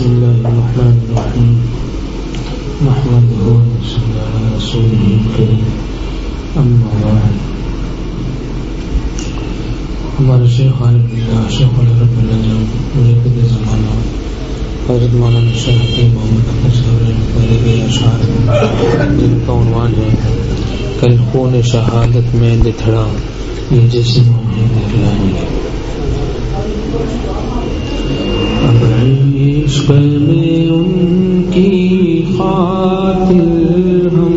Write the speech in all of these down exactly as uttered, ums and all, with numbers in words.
بسم الله الرحمن الرحيم نحمده ونصلي على رسوله الكريم اما بعد. ہمارے شیخ عالم اللہ شیخ رب العالمین مجدد زمانہ حضرت مولانا شیخ حکیم محمد احمد صاحب نے پڑھے گئے اشعار جن کا عنوان ہے کل خون شہادت میں لتھڑا یہ جسم ہمیں دکھلائیں گے. اب عشق میں ان کی خاطر ہم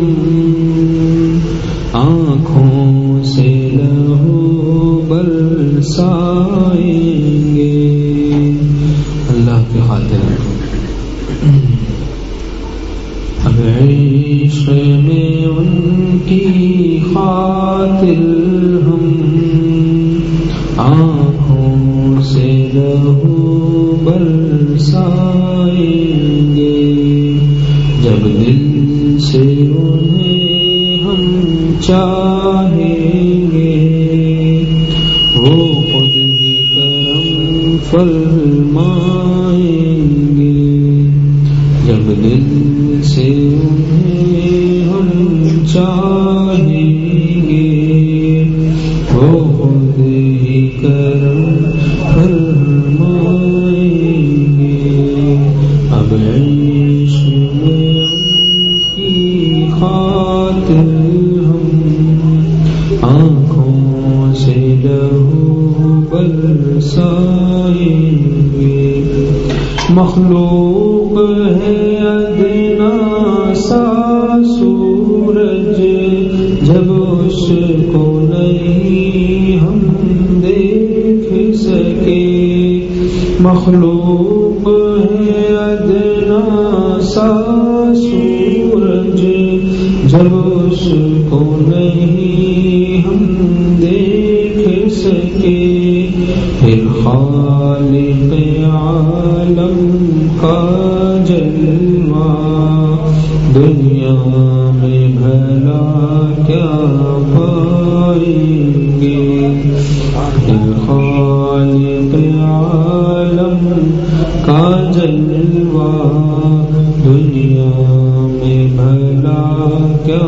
آنکھوں سے لہو برسائیں گے. اللہ کی خاطر اب عشق میں ان کی خاطر ہم آنکھوں سے لہو برسائیں گے. جب دل سے انہیں ہم چاہیں گے وہ خود ہی کرم فرمائیں گے. جب دل سے انہیں ہم چاہیں گے وہ خود ہی کرم فرمائیں گے. اب عشق میں کی خاطر ہم آنکھوں سے لہو برسائیں گے. مخلوق ہے ادنا سا سورج جب اس کو نہیں ہم دیکھ سکے. مخلوق ہے ادنا سا سورج جب اس کو نہیں ہم دیکھ سکے. پھر خالق عالم کا جلوہ دنیا میں بھلا کیا پائیں گے. پھر خالق عالم کا جلوہ دنیا میں بھلا کیا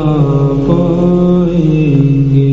پائیں گے.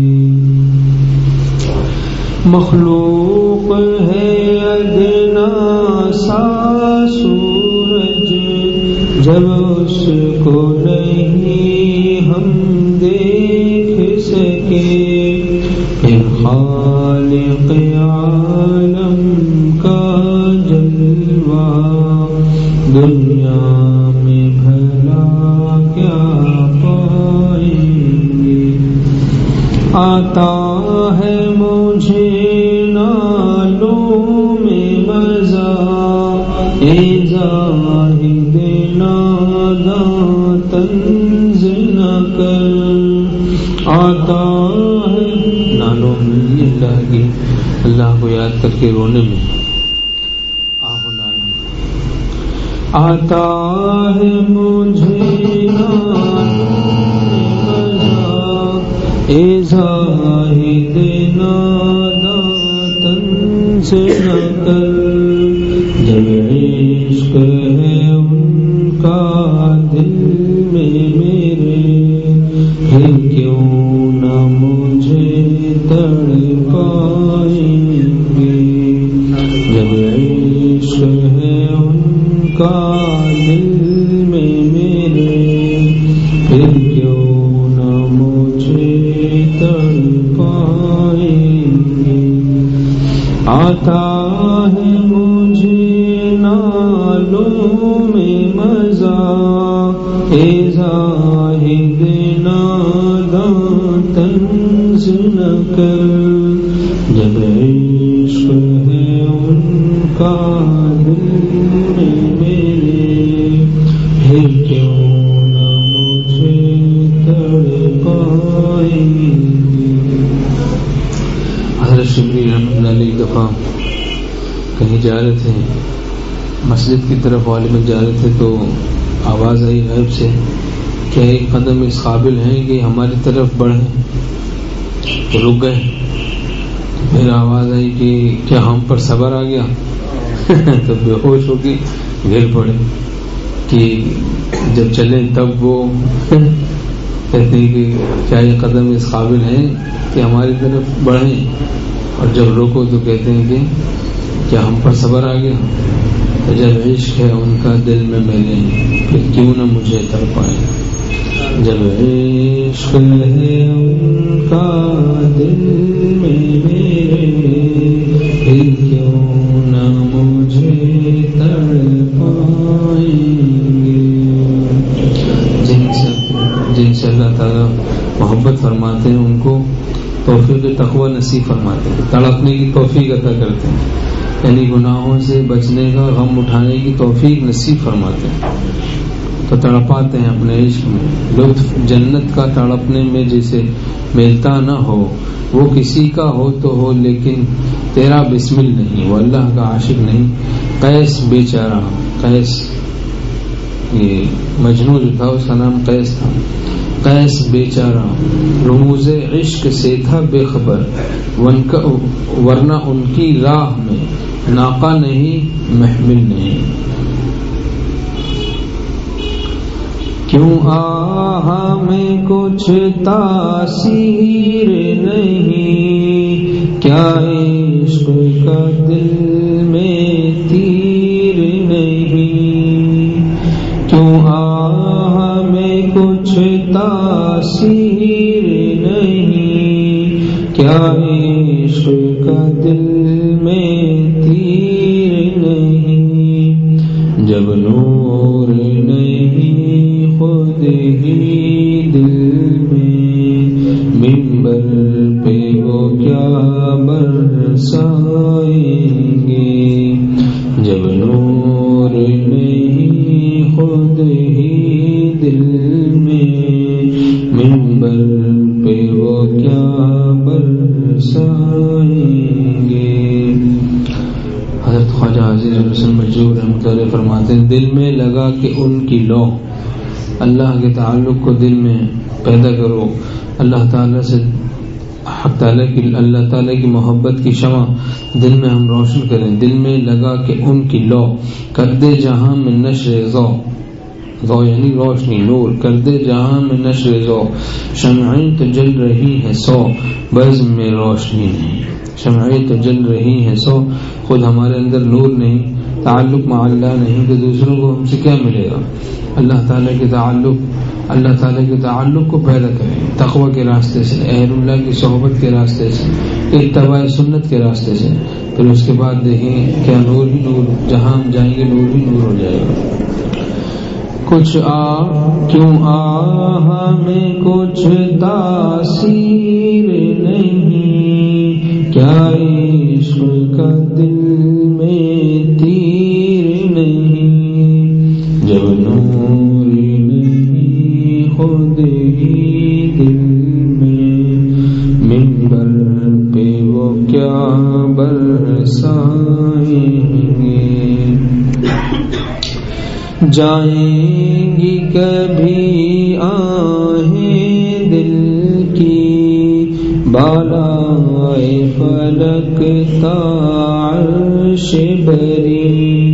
مخلوق ہے ادنا سا سورج جب اس کو نہیں ہم دیکھ سکے. پھر خالق عالم کا جلوہ دنیا میں بھلا کیا پائیں گے. آتا ہے مجھے نالوں میں مزہ اے زاہد ناداں طنز نہ کر. آتا ہے نالوں میں اللہ کی اللہ کو یاد کر کے رونے میں آہ نالوں. آتا ہے مجھے نالوں میں مزہ اے زاہد ناداں طنز نہ کر. جب عشق ہے ان کا دل میں میرے پھر کیوں نہ مجھے تڑپائیں گے. جب عشق ہے ان کا دل میں میرے پھر کیوں نہ مجھے تڑپائیں گے. آتا ہے مجھے نالوں میں مزہ اے زاہد ناداں طنز نہ کر. جب عشق ہے ان کا دل میں میرے پھر کیوں نہ مجھے تڑپائیں گے. حضرت شبلی رحمۃ اللہ علیہ ایک دفعہ کہیں جا رہے تھے مسجد کی طرف والے جا رہے تھے تو آواز آئی غیب سے کہ ایک قدم اس قابل ہیں کہ ہماری طرف بڑھیں. تو رک گئے. پھر آواز آئی کہ کیا ہم پر صبر آ گیا. تو بے ہوش ہو کے گر پڑے کہ جب چلیں تب وہ کہتے ہیں کہ کیا یہ قدم اس قابل ہیں کہ ہماری طرف بڑھیں، اور جب روکو تو کہتے ہیں کہ کیا ہم پر صبر آ گیا؟ تو جب عشق ہے ان کا دل میں میلے پھر کیوں نہ مجھے تڑپائے، جب عشق ہے ان کا دل میں میلے پھر کیوں نہ مجھے تڑپائیں گے۔ جن سے جن سے اللہ تعالیٰ محبت فرماتے ہیں ان کو توفیق تقوی نصیب فرماتے ہیں، تڑپنے کی توفیق عطا کرتے ہیں، یعنی گناہوں سے بچنے کا غم اٹھانے کی توفیق نصیب فرماتے ہیں، تو تڑپاتے ہیں اپنے عشق میں۔ لطف جنت کا تڑپنے میں جسے ملتا نہ ہو وہ کسی کا ہو تو ہو، لیکن تیرا بسمل نہیں، وہ اللہ کا عاشق نہیں۔ قیس بیچارہ، قیس یہ مجنون جو تھا اس کا نام قیس تھا، قیس بیچارہ رموز عشق سے تھا بے خبر، ورنہ ان کی راہ میں ناقہ نہیں محمل نہیں۔ کیوں آہا میں کچھ تاثیر نہیں، کیا عشق کا دل میں تیر نہیں، کیوں آہا میں کچھ تاثیر نہیں، کیا عشق کا دل میں تیر نہیں، جب نور نہیں خود ہی دل میں، منبر پہ وہ کیا برسائیں گے، جب نور نہیں خود ہی دل میں، منبر پہ وہ کیا برسائیں گے۔ حضرت خواجہ عزیز الحسن مجذوب رحمۃ اللہ فرماتے ہیں دل میں لگا کہ ان کی لو، اللہ کے تعلق کو دل میں پیدا کرو، اللہ تعالیٰ سے حق تعالیٰ کی اللہ تعالیٰ کی محبت کی شمع دل میں ہم روشن کریں، دل میں لگا کہ ان کی لو، کر دے جہاں میں نشر ضو، ضو یعنی روشنی نور، کر دے جہاں میں نشر ضو، شمعیں تو جل رہی ہیں سو بزم میں روشنی نہیں، شمعیں تو جل رہی ہیں سو، خود ہمارے اندر نور نہیں، تعلق مع اللہ نہیں، تو دوسروں کو ہم سے کیا ملے گا؟ اللہ تعالیٰ کے تعلق اللہ تعالیٰ کے تعلق کو پیدا کریں، تقوی کے راستے سے، اہل اللہ کی صحبت کے راستے سے، اتباع سنت کے راستے سے، پھر اس کے بعد دیکھیں کیا نور ہی نور، جہاں ہم جائیں گے نور ہی نور ہو جائے گا۔ کچھ آ کیوں آہ میں کچھ تاثیر نہیں، کیا عشق کا دل میں تیر نہیں، جب نور نہیں خود ہی دل میں، منبر پہ وہ کیا برسائیں گے۔ جائیں گی کبھی آہیں دل کی بالائے فلک تا عرش بری،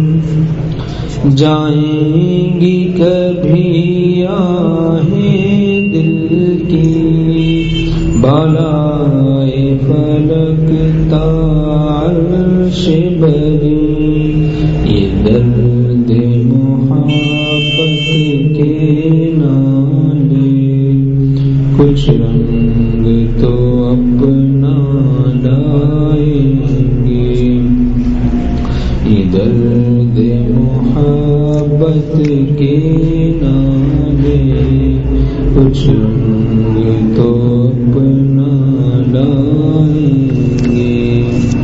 جائیں گی کبھی آہیں دل کی بالائے فلک تا عرش بری، یہ درد محبت کے نالے کچھ رنگ تو اپنا لائیں گے، یہ درد محبت کے نالے کچھ رنگ تو اپنا لائیں گے۔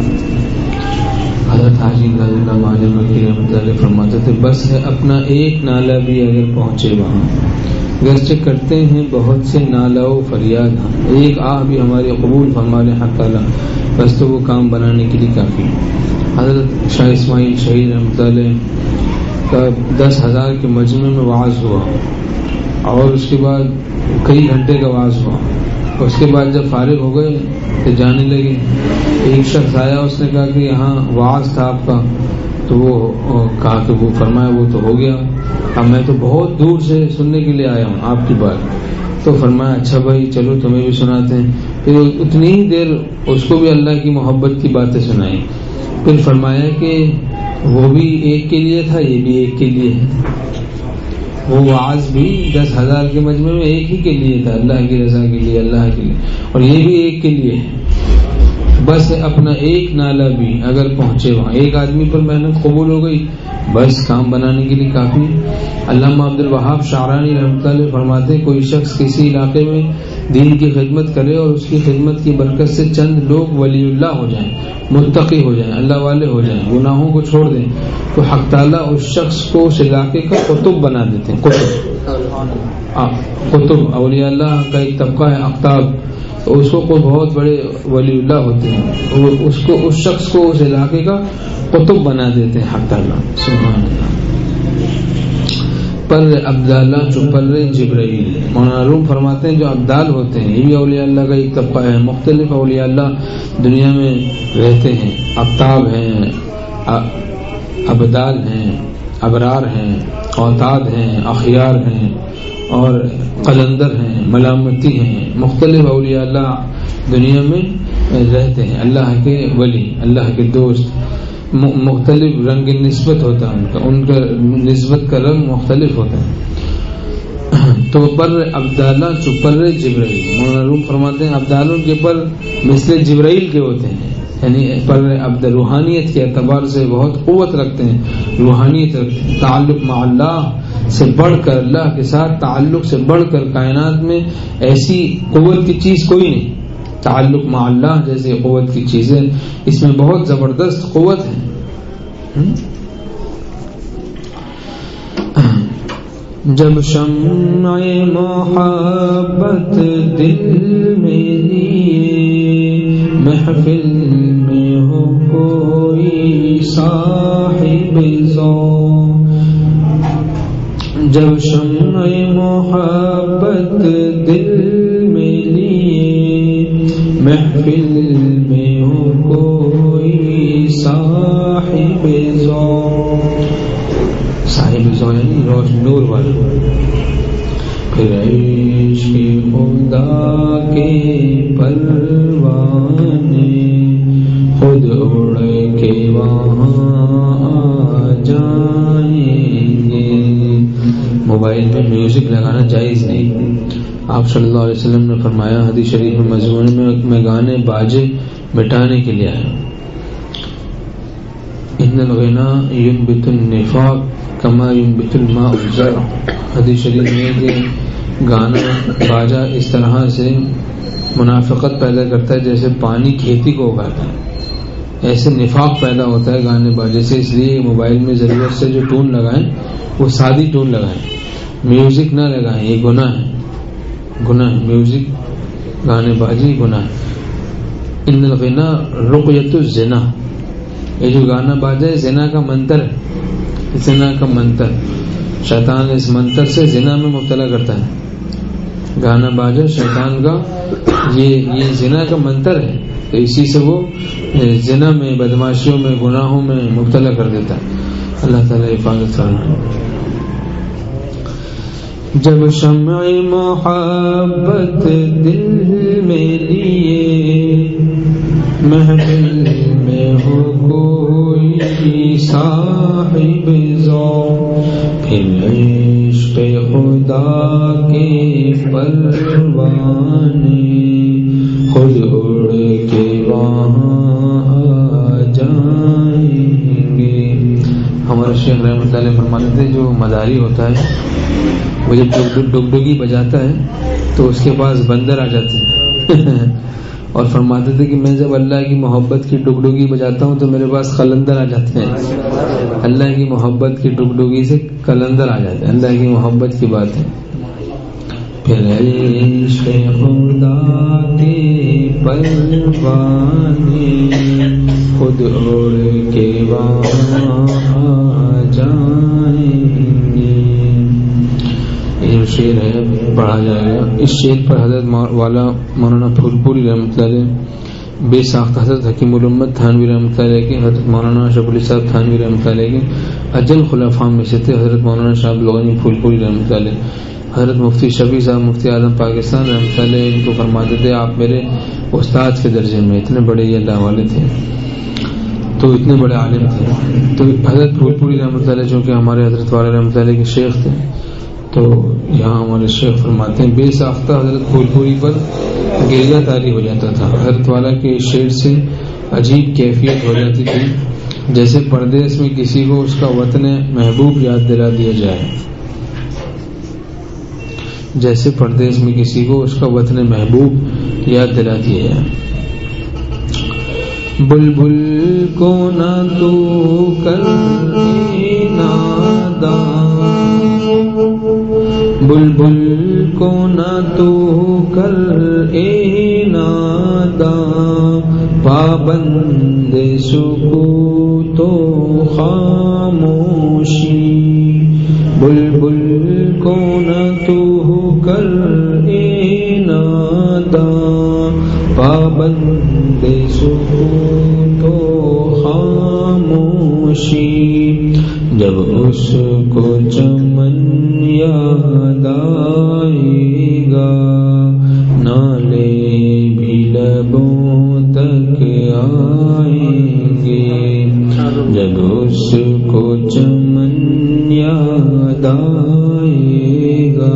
حضرت حاجی اللہ ماجد مکی رحمۃ اللہ فرماتے تھے بس ہے اپنا ایک نالہ بھی اگر پہنچے وہاں، گرچہ کرتے ہیں بہت سے نالہ و فریاد، ہاں ایک آہ بھی ہمارے قبول فرما لے حق تعالیٰ، بس تو وہ کام بنانے کے لیے کافی۔ حضرت شاہ اسماعیل شہید رحمۃ اللہ کا دس ہزار کے مجمع میں وعظ ہوا، اور اس کے بعد کئی گھنٹے کا وعظ ہوا، اس کے بعد جب فارغ ہو گئے تو جانے لگے. ایک شخص آیا, اس نے کہا کہ یہاں وعظ تھا آپ کا, تو وہ کہا کہ وہ فرمایا وہ تو ہو گیا, اب میں تو بہت دور سے سننے کے لیے آیا ہوں آپ کی بات. تو فرمایا اچھا بھائی چلو تمہیں بھی سناتے ہیں. پھر اتنی ہی دیر اس کو بھی اللہ کی محبت کی باتیں سنائی. پھر فرمایا کہ وہ بھی ایک کے لیے تھا, یہ بھی ایک کے لیے ہے. وہ وعظ بھی دس ہزار کے مجمع میں ایک ہی کے لیے تھا, اللہ کی رضا کے لیے, اللہ کے لیے, اور یہ بھی ایک کے لیے ہے. بس اپنا ایک نالا بھی اگر پہنچے وہاں, ایک آدمی پر محنت قبول ہو گئی, بس کام بنانے کے لیے کافی. علامہ عبد الوہاب شعرانی رحمۃ اللہ فرماتے ہیں, کوئی شخص کسی علاقے میں دین کی خدمت کرے اور اس کی خدمت کی برکت سے چند لوگ ولی اللہ ہو جائیں, متقی ہو جائیں, اللہ والے ہو جائیں, گناہوں کو چھوڑ دیں, تو حق تعالیٰ اس شخص کو اس علاقے کا قطب بنا دیتے ہیں. قطب قطب اولیاء اللہ کا ایک طبقہ ہے اقطاب, تو اس کو کوئی بہت بڑے ولی اللہ ہوتے ہیں, اس کو اس شخص کو اس علاقے کا قطب بنا دیتے ہیں حق تعالیٰ. سبحان اللہ. پر ابدالہ چپر جبرائیل, مولانا روم فرماتے ہیں جو ابدال ہوتے ہیں یہ بھی اولیاء اللہ کا ایک طبقہ ہے. مختلف اولیاء اللہ دنیا میں رہتے ہیں, ابتاب ہیں, ابدال ہیں, ابرار ہیں, اوتاد ہیں, اخیار ہیں, اور قلندر ہیں, ملامتی ہیں. مختلف اولیاء اللہ دنیا میں رہتے ہیں, اللہ کے ولی, اللہ کے دوست. مختلف رنگ نسبت ہوتا ہے ان کا, ان کا نسبت کا رنگ مختلف ہوتا ہے. تو پر ابدالہ چپر جبرائیل, مولانا روم فرماتے ہیں ابدالوں کے پر مثل جبرائیل کے ہوتے ہیں, یعنی پر ابد روحانیت کے اعتبار سے بہت قوت رکھتے ہیں, روحانیت رکھتے ہیں. تعلق مع اللہ سے بڑھ کر, اللہ کے ساتھ تعلق سے بڑھ کر کائنات میں ایسی قوت کی چیز کوئی نہیں. تعلق مع اللہ جیسے قوت کی چیزیں اس میں بہت زبردست قوت ہے. جب شمع محبت دل میں لیے محفل میں ہو کوئی صاحب ذوق, جب شمع محبت دل میں لیے محفل میں ہو کوئی صاحب ذوق, صاحب ذوق یعنی روشن نور والا. پھر عشق خدا کے پروانے خود اڑ کے وہاں آ جائیں گے. موبائل میں میوزک لگانا جائز نہیں. آپ صلی اللہ علیہ وسلم نے فرمایا حدیث شریف میں مضمون میں میں گانے باجے مٹانے کے لیے آیا. ان الغنا ينبت النفاق كما ينبت الماء الزرع. حدیث شریف میں کہ گانا باجا اس طرح سے منافقت پیدا کرتا ہے جیسے پانی کھیتی کو اگاتا ہے, ایسے نفاق پیدا ہوتا ہے گانے باجے سے. اس لیے موبائل میں ضرورت سے جو ٹون لگائیں وہ سادی ٹون لگائیں, میوزک نہ لگائیں, یہ گناہ ہے, گناہ ہے. میوزک گانے بازی گناہ ہے. ان الغنا رقیۃ الزنا, یہ جو گانا باجا ہے زنا کا منتر ہے, زنا کا منتر. شیطان اس منتر سے زنا میں مبتلا کرتا ہے. گانا باجا شیطان کا یہ یہ زنا کا منتر ہے, تو اسی سے وہ زنا میں, بدماشیوں میں, گناہوں میں مبتلا کر دیتا ہے. اللہ تعالی حفاظت کرنا. جب شمع محبت دل میں لیے محفل میں ہو کوئی صاحب ذوق, پھر عشق خدا کے پروانے خود اڑ کے وہاں آ جائیں گے. ہمارے شیخ رحمۃ اللہ علیہ فرماتے تھے جو مداری ہوتا ہے وہ جب ڈگڈگی بجاتا ہے تو اس کے پاس بندر آ جاتے ہیں اور فرماتے تھے کہ میں جب اللہ کی محبت کی ڈگڈگی بجاتا ہوں تو میرے پاس قلندر آ جاتے ہیں. اللہ کی محبت کی ڈگڈگی سے قلندر آ جاتے ہیں. اللہ کی محبت کی بات ہے. پھر عشق خدا کے پروانے خود اڑ کے وہاں آ جائیں گے. یہ شعر ہے, پڑھا جائے گا. اس شعر پر حضرت والا مولانا پھول پوری رحمۃ اللہ علیہ بے ساختہ حضرت حکیم الامت تھانوی رحمۃ اللہ علیہ کے، حضرت مولانا اشرف علی صاحب تھانوی رحمۃ اللہ علیہ کے اجل خلفاء میں سے تھے. حضرت مولانا شاہ عبد الغنی پھول پوری رحمۃ اللہ علیہ، حضرت مفتی شفیع صاحب مفتی اعظم پاکستان رحمۃ اللہ علیہ ان کو فرماتے تھے آپ میرے استاد کے درجے میں، اتنے بڑے یہ اللہ والے تھے، تو اتنے بڑے عالم تھے. تو حضرت پھول پوری رحمۃ اللہ علیہ چونکہ ہمارے حضرت والا رحمۃ اللہ علیہ کے شیخ تھے، تو یہاں ہمارے شیخ فرماتے ہیں بے ساختہ حضرت پھول پوری پر گریہ طاری ہو جاتا تھا. حضرت والا کے شعر سے عجیب کیفیت ہو جاتی تھی، جیسے پردیس میں کسی کو اس کا وطن محبوب یاد دلا دیا جائے، جیسے پردیس میں کسی کو اس کا وطن محبوب یاد دلا دیا جائے. بلبل کو نہ تو کر ناداں، بلبل کو نہ تو کر اے ناداں، پابند سکوت و خاموشی. بلبل کو نہ تو کر اے ناداں، پابند سکوت و خاموشی. جب اس کو چمن یاد آئے گا، نالے بھی لبوں تک آئیں گے. جب اس کو چمن یاد آئے گا،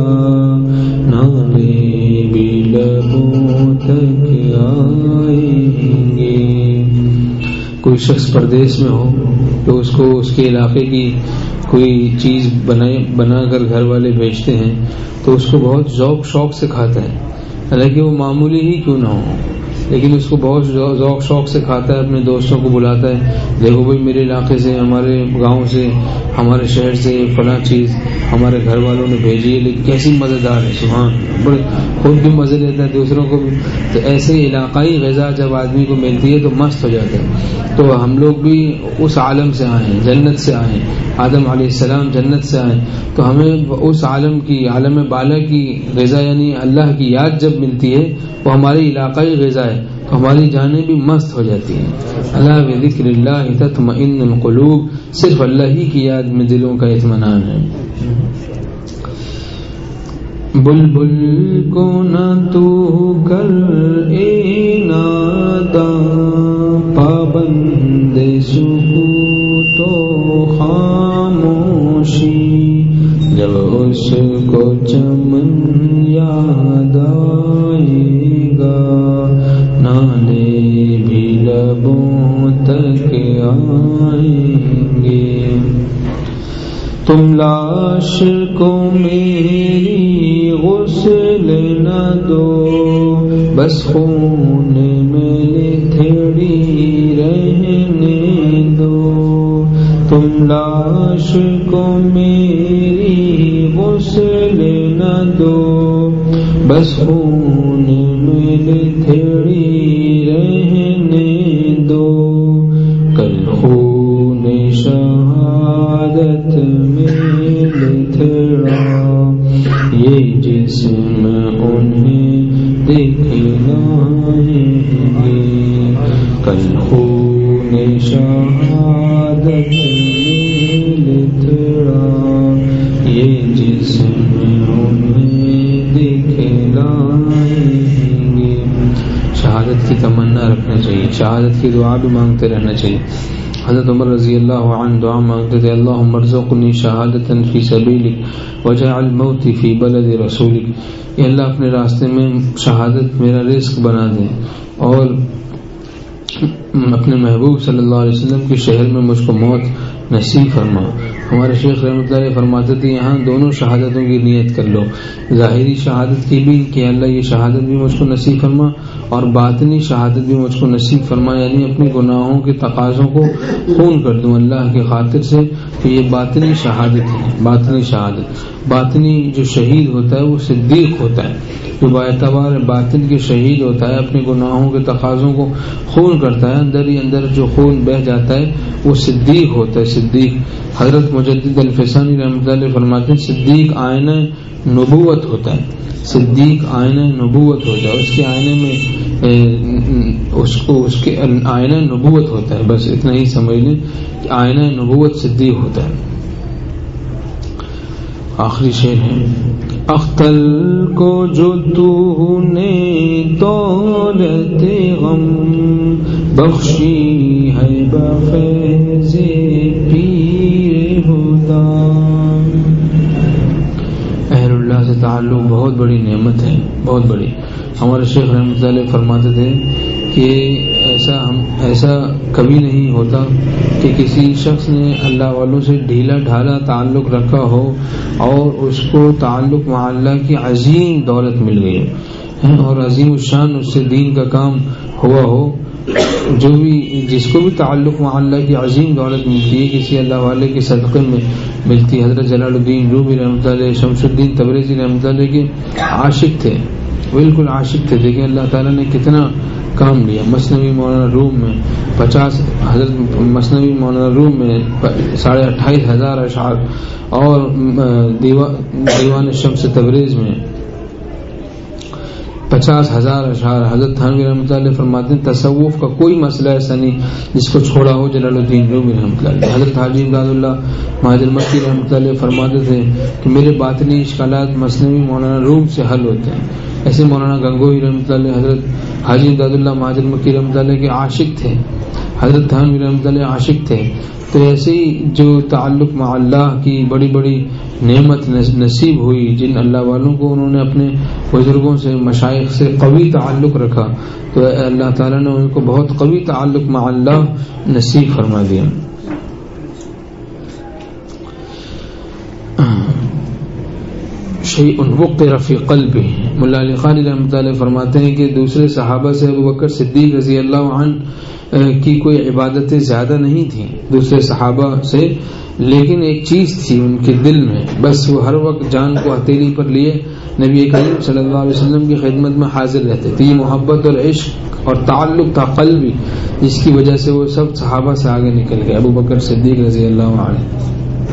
نالے بھی لبوں تک آئیں گے. کوئی شخص پردیس میں ہو تو اس کو اس کے علاقے کی کوئی چیز بنائے بنا کر گھر والے بیچتے ہیں تو اس کو بہت ذوق شوق سے کھاتا ہے، حالانکہ وہ معمولی ہی کیوں نہ ہو، لیکن اس کو بہت ذوق شوق سے کھاتا ہے. اپنے دوستوں کو بلاتا ہے، دیکھو بھائی میرے علاقے سے، ہمارے گاؤں سے، ہمارے شہر سے فلاں چیز ہمارے گھر والوں نے بھیجی ہے، لیکن کیسی مزیدار ہے، سبحان، بڑے خود بھی مزے لیتا ہے دوسروں کو بھی. تو ایسے علاقائی غذا جب آدمی کو ملتی ہے تو مست ہو جاتا ہے. تو ہم لوگ بھی اس عالم سے آئے ہیں، جنت سے آئے ہیں، آدم علیہ السلام جنت سے آئے، تو ہمیں اس عالم کی، عالم بالا کی غذا یعنی اللہ کی یاد جب ملتی ہے وہ ہماری علاقائی غذا ہے تو ہماری جانیں بھی مست ہو جاتی ہیں. اللہ بذکر اللہ تطمئن القلوب، صرف اللہ ہی کی یاد میں دلوں کا اطمینان ہے. بلبل کو نہ تو کر اے ناداں، پابند سکوت و خاموشی. جب اس کو چمن یاد آئے گا، نالے بھی لبوں تک آئیں گے. تم لاش کو میری غسل نہ دو، بس خون میں لتھڑی رہنے دو. تم لاش کو میری غسل نہ دو، بس خون میں لتھڑی رہنے دو. کل خون شہادت میں لتھڑا، یہ جسم انہیں دکھلائیں گے. کل خون شہادت میں لتھڑا، یہ جسم انہیں دکھلائیں گے. شہادت کی تمنا رکھنا چاہیے، شہادت کی دعا بھی مانگتے رہنا چاہیے. حضرت عمر رضی اللہ عنہ دعا مانگتے تھے، اللہم ارزقنی شہادتا فی سبیلک وجعل موتی فی بلد رسولک. یا اللہ اپنے راستے میں شہادت میرا رزق بنا دے اور اپنے محبوب صلی اللہ علیہ وسلم کے شہر میں مجھ کو موت نصیب فرما. ہمارے شیخ رحمۃ اللہ فرماتے تھے یہاں دونوں شہادتوں کی نیت کر لو، ظاہری شہادت کی بھی کہ اللہ یہ شہادت بھی مجھ کو نصیب فرما، اور باطنی شہادت بھی مجھ کو نصیب فرما، یعنی اپنے گناہوں کے تقاضوں کو خون کر دوں اللہ کی خاطر سے، کہ یہ باطنی شہادت ہے۔ باطنی شہادت، باطنی جو شہید ہوتا ہے وہ صدیق ہوتا ہے، جو باعتبار باطن کے شہید ہوتا ہے، اپنے گناہوں کے تقاضوں کو خون کرتا ہے، اندر ہی اندر جو خون بہہ جاتا ہے وہ صدیق ہوتا ہے۔ صدیق حضرت مجدد الفسانی رحمۃ اللہ علیہ فرماتے ہیں صدیق آئینہ نبوت ہوتا ہے، صدیق آئینہ نبوت ہوتا ہے، اس کے آئینے میں اس کو اس کے آئینہ نبوت ہوتا ہے، بس اتنا ہی سمجھ لیں کہ آئینہ نبوت صدیق ہوتا ہے۔ آخری شعر ہے، اختل کو جو تو نے دولت غم بخشی ہے بفیض پیر خدا۔ اہل اللہ سے تعلق بہت بڑی نعمت ہے، بہت بڑی۔ ہمارے شیخ رحمۃ اللہ علیہ فرماتے تھے کہ ایسا ہم ایسا کبھی نہیں ہوتا کہ کسی شخص نے اللہ والوں سے ڈھیلا ڈھالا تعلق رکھا ہو اور اس کو تعلق مع اللہ کی عظیم دولت مل گئی ہے اور عظیم الشان اس سے دین کا کام ہوا ہو۔ جو بھی جس کو بھی تعلق مع اللہ کی عظیم دولت ملتی ہے کسی اللہ والے کے صدقے میں ملتی ہے۔ حضرت جلال الدین رومی رحمۃ اللہ، شمس الدین تبریزی رحمۃ اللہ کے عاشق تھے، بالکل عاشق تھے۔ دیکھیں اللہ تعالیٰ نے کتنا کام لیا۔ مثنوی مولانا روم میں پچاس حضرت مثنوی مولانا روم میں ساڑھے اٹھائیس ہزار اشعار اور دیوان شمس تبریز میں پچاس ہزار اشعار۔ حضرت تھانوی رحمۃ اللہ فرماتے ہیں تصوف کا کوئی مسئلہ ایسا نہیں جس کو چھوڑا ہو جلال الدین رومی رحمۃ اللہ۔ حضرت حاجی امداد اللہ مہاجر مکی رحمۃ اللہ فرماتے تھے کہ میرے باطنی اشکالات مثنوی مولانا روم سے حل ہوتے ہیں۔ ایسے مولانا گنگوہی رحمۃ اللہ، حضرت حاجی امداد اللہ مہاجر مکی رحمۃ اللہ کے عاشق تھے، حضرت تھانوی رحمۃ اللہ عاشق تھے۔ تو ایسے ہی جو تعلق مع اللہ کی بڑی بڑی نعمت نصیب ہوئی، جن اللہ والوں کو انہوں نے اپنے بزرگوں سے مشائخ سے قوی تعلق رکھا، تو اللہ تعالیٰ نے ان کو بہت قوی تعلق مع اللہ نصیب فرما دیا۔ شیء وقر فی قلبہ، ملا علی خانی رحمۃ اللہ فرماتے ہیں کہ دوسرے صحابہ سے ابو بکر صدیق رضی اللہ عنہ کی کوئی عبادتیں زیادہ نہیں تھیں دوسرے صحابہ سے، لیکن ایک چیز تھی ان کے دل میں، بس وہ ہر وقت جان کو ہتھیلی پر لیے نبی کریم صلی اللہ علیہ وسلم کی خدمت میں حاضر رہتے تھے۔ یہ محبت اور عشق اور تعلق تھا قلبی، جس کی وجہ سے وہ سب صحابہ سے آگے نکل گئے۔ ابو بکر صدیق رضی اللہ عنہ،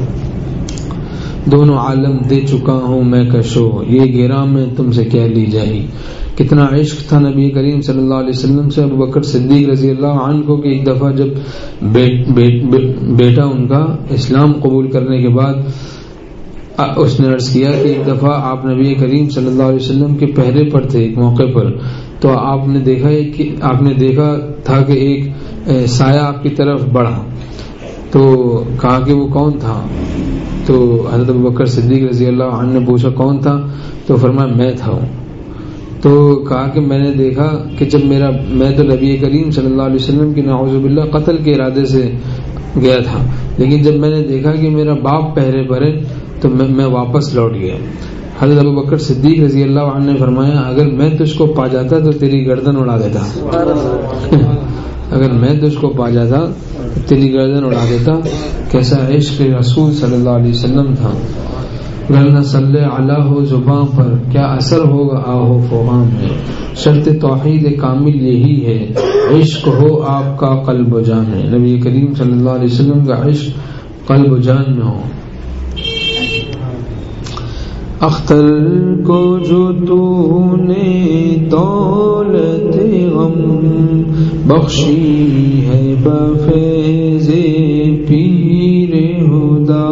دونوں عالم دے چکا ہوں میں کشو، یہ گراں میں تم سے کہہ لی جائی۔ کتنا عشق تھا نبی کریم صلی اللہ علیہ وسلم سے ابو بکر صدیق رضی اللہ عنہ کو کہ ایک دفعہ جب بیٹ بیٹ بیٹا ان کا اسلام قبول کرنے کے بعد اس نے عرض کیا کہ ایک دفعہ آپ نبی کریم صلی اللہ علیہ وسلم کے پہرے پر تھے ایک موقع پر، تو آپ نے دیکھا کہ آپ نے دیکھا تھا کہ ایک سایہ آپ کی طرف بڑھا، تو کہا کہ وہ کون تھا؟ تو حضرت ابو بکر صدیق رضی اللہ عنہ نے پوچھا کون تھا؟ تو فرمایا میں تھا ہوں۔ تو کہا کہ میں نے دیکھا کہ جب میرا میں تو نبی کریم صلی اللہ علیہ وسلم کی نعوذ باللہ قتل کے ارادے سے گیا تھا، لیکن جب میں نے دیکھا کہ میرا باپ پہرے پر ہے تو میں, میں واپس لوٹ گیا۔ حضرت ابو بکر صدیق رضی اللہ عنہ نے فرمایا اگر میں تجھ کو پا جاتا تو تیری گردن اڑا دیتا اگر میں تجھ کو پا جاتا تو تیری گردن اڑا دیتا۔ کیسا عشق رسول صلی اللہ علیہ وسلم تھا۔ ورنہ صلی علیہ ہو زباں پر کیا اثر ہوگا آہو فغام میں، شرط توحید کامل یہی ہے عشق ہو آپ کا قلب و جان ہے۔ نبی کریم صلی اللہ علیہ وسلم کا عشق قلب و جان میں ہو۔ اختر کو جو تو نے دولت غم بخشی ہے بفیض پیر خدا۔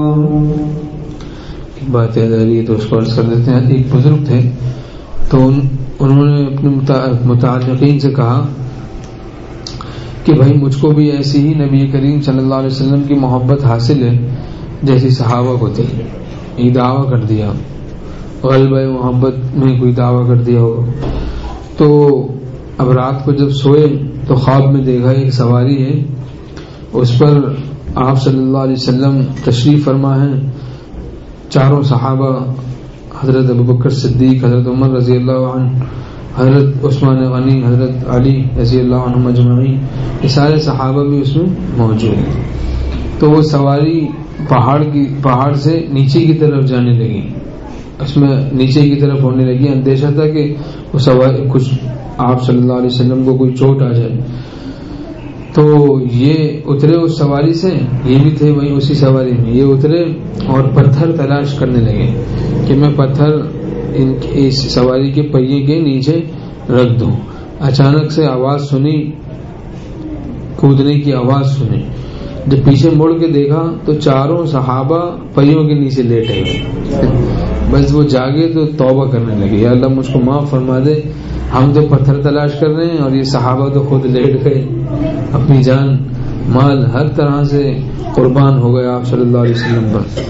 ایک بات یاد آ رہی ہے تو اس کو عرض کر دیتے ہیں۔ ایک بزرگ تھے تو انہوں نے اپنے متعلقین سے کہا کہ بھائی مجھ کو بھی ایسی ہی نبی کریم صلی اللہ علیہ وسلم کی محبت حاصل ہے جیسی صحابہ کو تھی۔ ایک دعویٰ کر دیا، غلبہ محبت میں کوئی دعویٰ کر دیا ہو۔ تو اب رات کو جب سوئے تو خواب میں دیکھا ایک سواری ہے، اس پر آپ صلی اللہ علیہ وسلم تشریف فرما ہے، چاروں صحابہ حضرت ابوبکر صدیق، حضرت عمر رضی اللہ عنہ، حضرت عثمان غنی، حضرت علی رضی اللہ عنہم اجمعین، یہ سارے صحابہ بھی اس میں موجود ہیں. تو وہ سواری پہاڑ کی پہاڑ سے نیچے کی طرف جانے لگی، اس میں نیچے کی طرف ہونے لگی. اندیشہ تھا کہ وہ سواری کچھ آپ صلی اللہ علیہ وسلم کو کوئی چوٹ آ جائے. تو یہ اترے اس سواری سے، یہ بھی تھے وہیں اسی سواری میں، یہ اترے اور پتھر تلاش کرنے لگے کہ میں پتھر ان اس سواری کے پہیے کے نیچے رکھ دوں. اچانک سے آواز سنی، کودنے کی آواز سنی. جب پیچھے مڑ کے دیکھا تو چاروں صحابہ پہیوں کے نیچے لیٹے ہوئے. بس وہ جاگے تو توبہ کرنے لگے، یا اللہ مجھ کو معاف فرما دے، ہم تو پتھر تلاش کر رہے ہیں اور یہ صحابہ تو خود لیٹ گئے، اپنی جان مال ہر طرح سے قربان ہو گیا آپ صلی اللہ علیہ وسلم پر.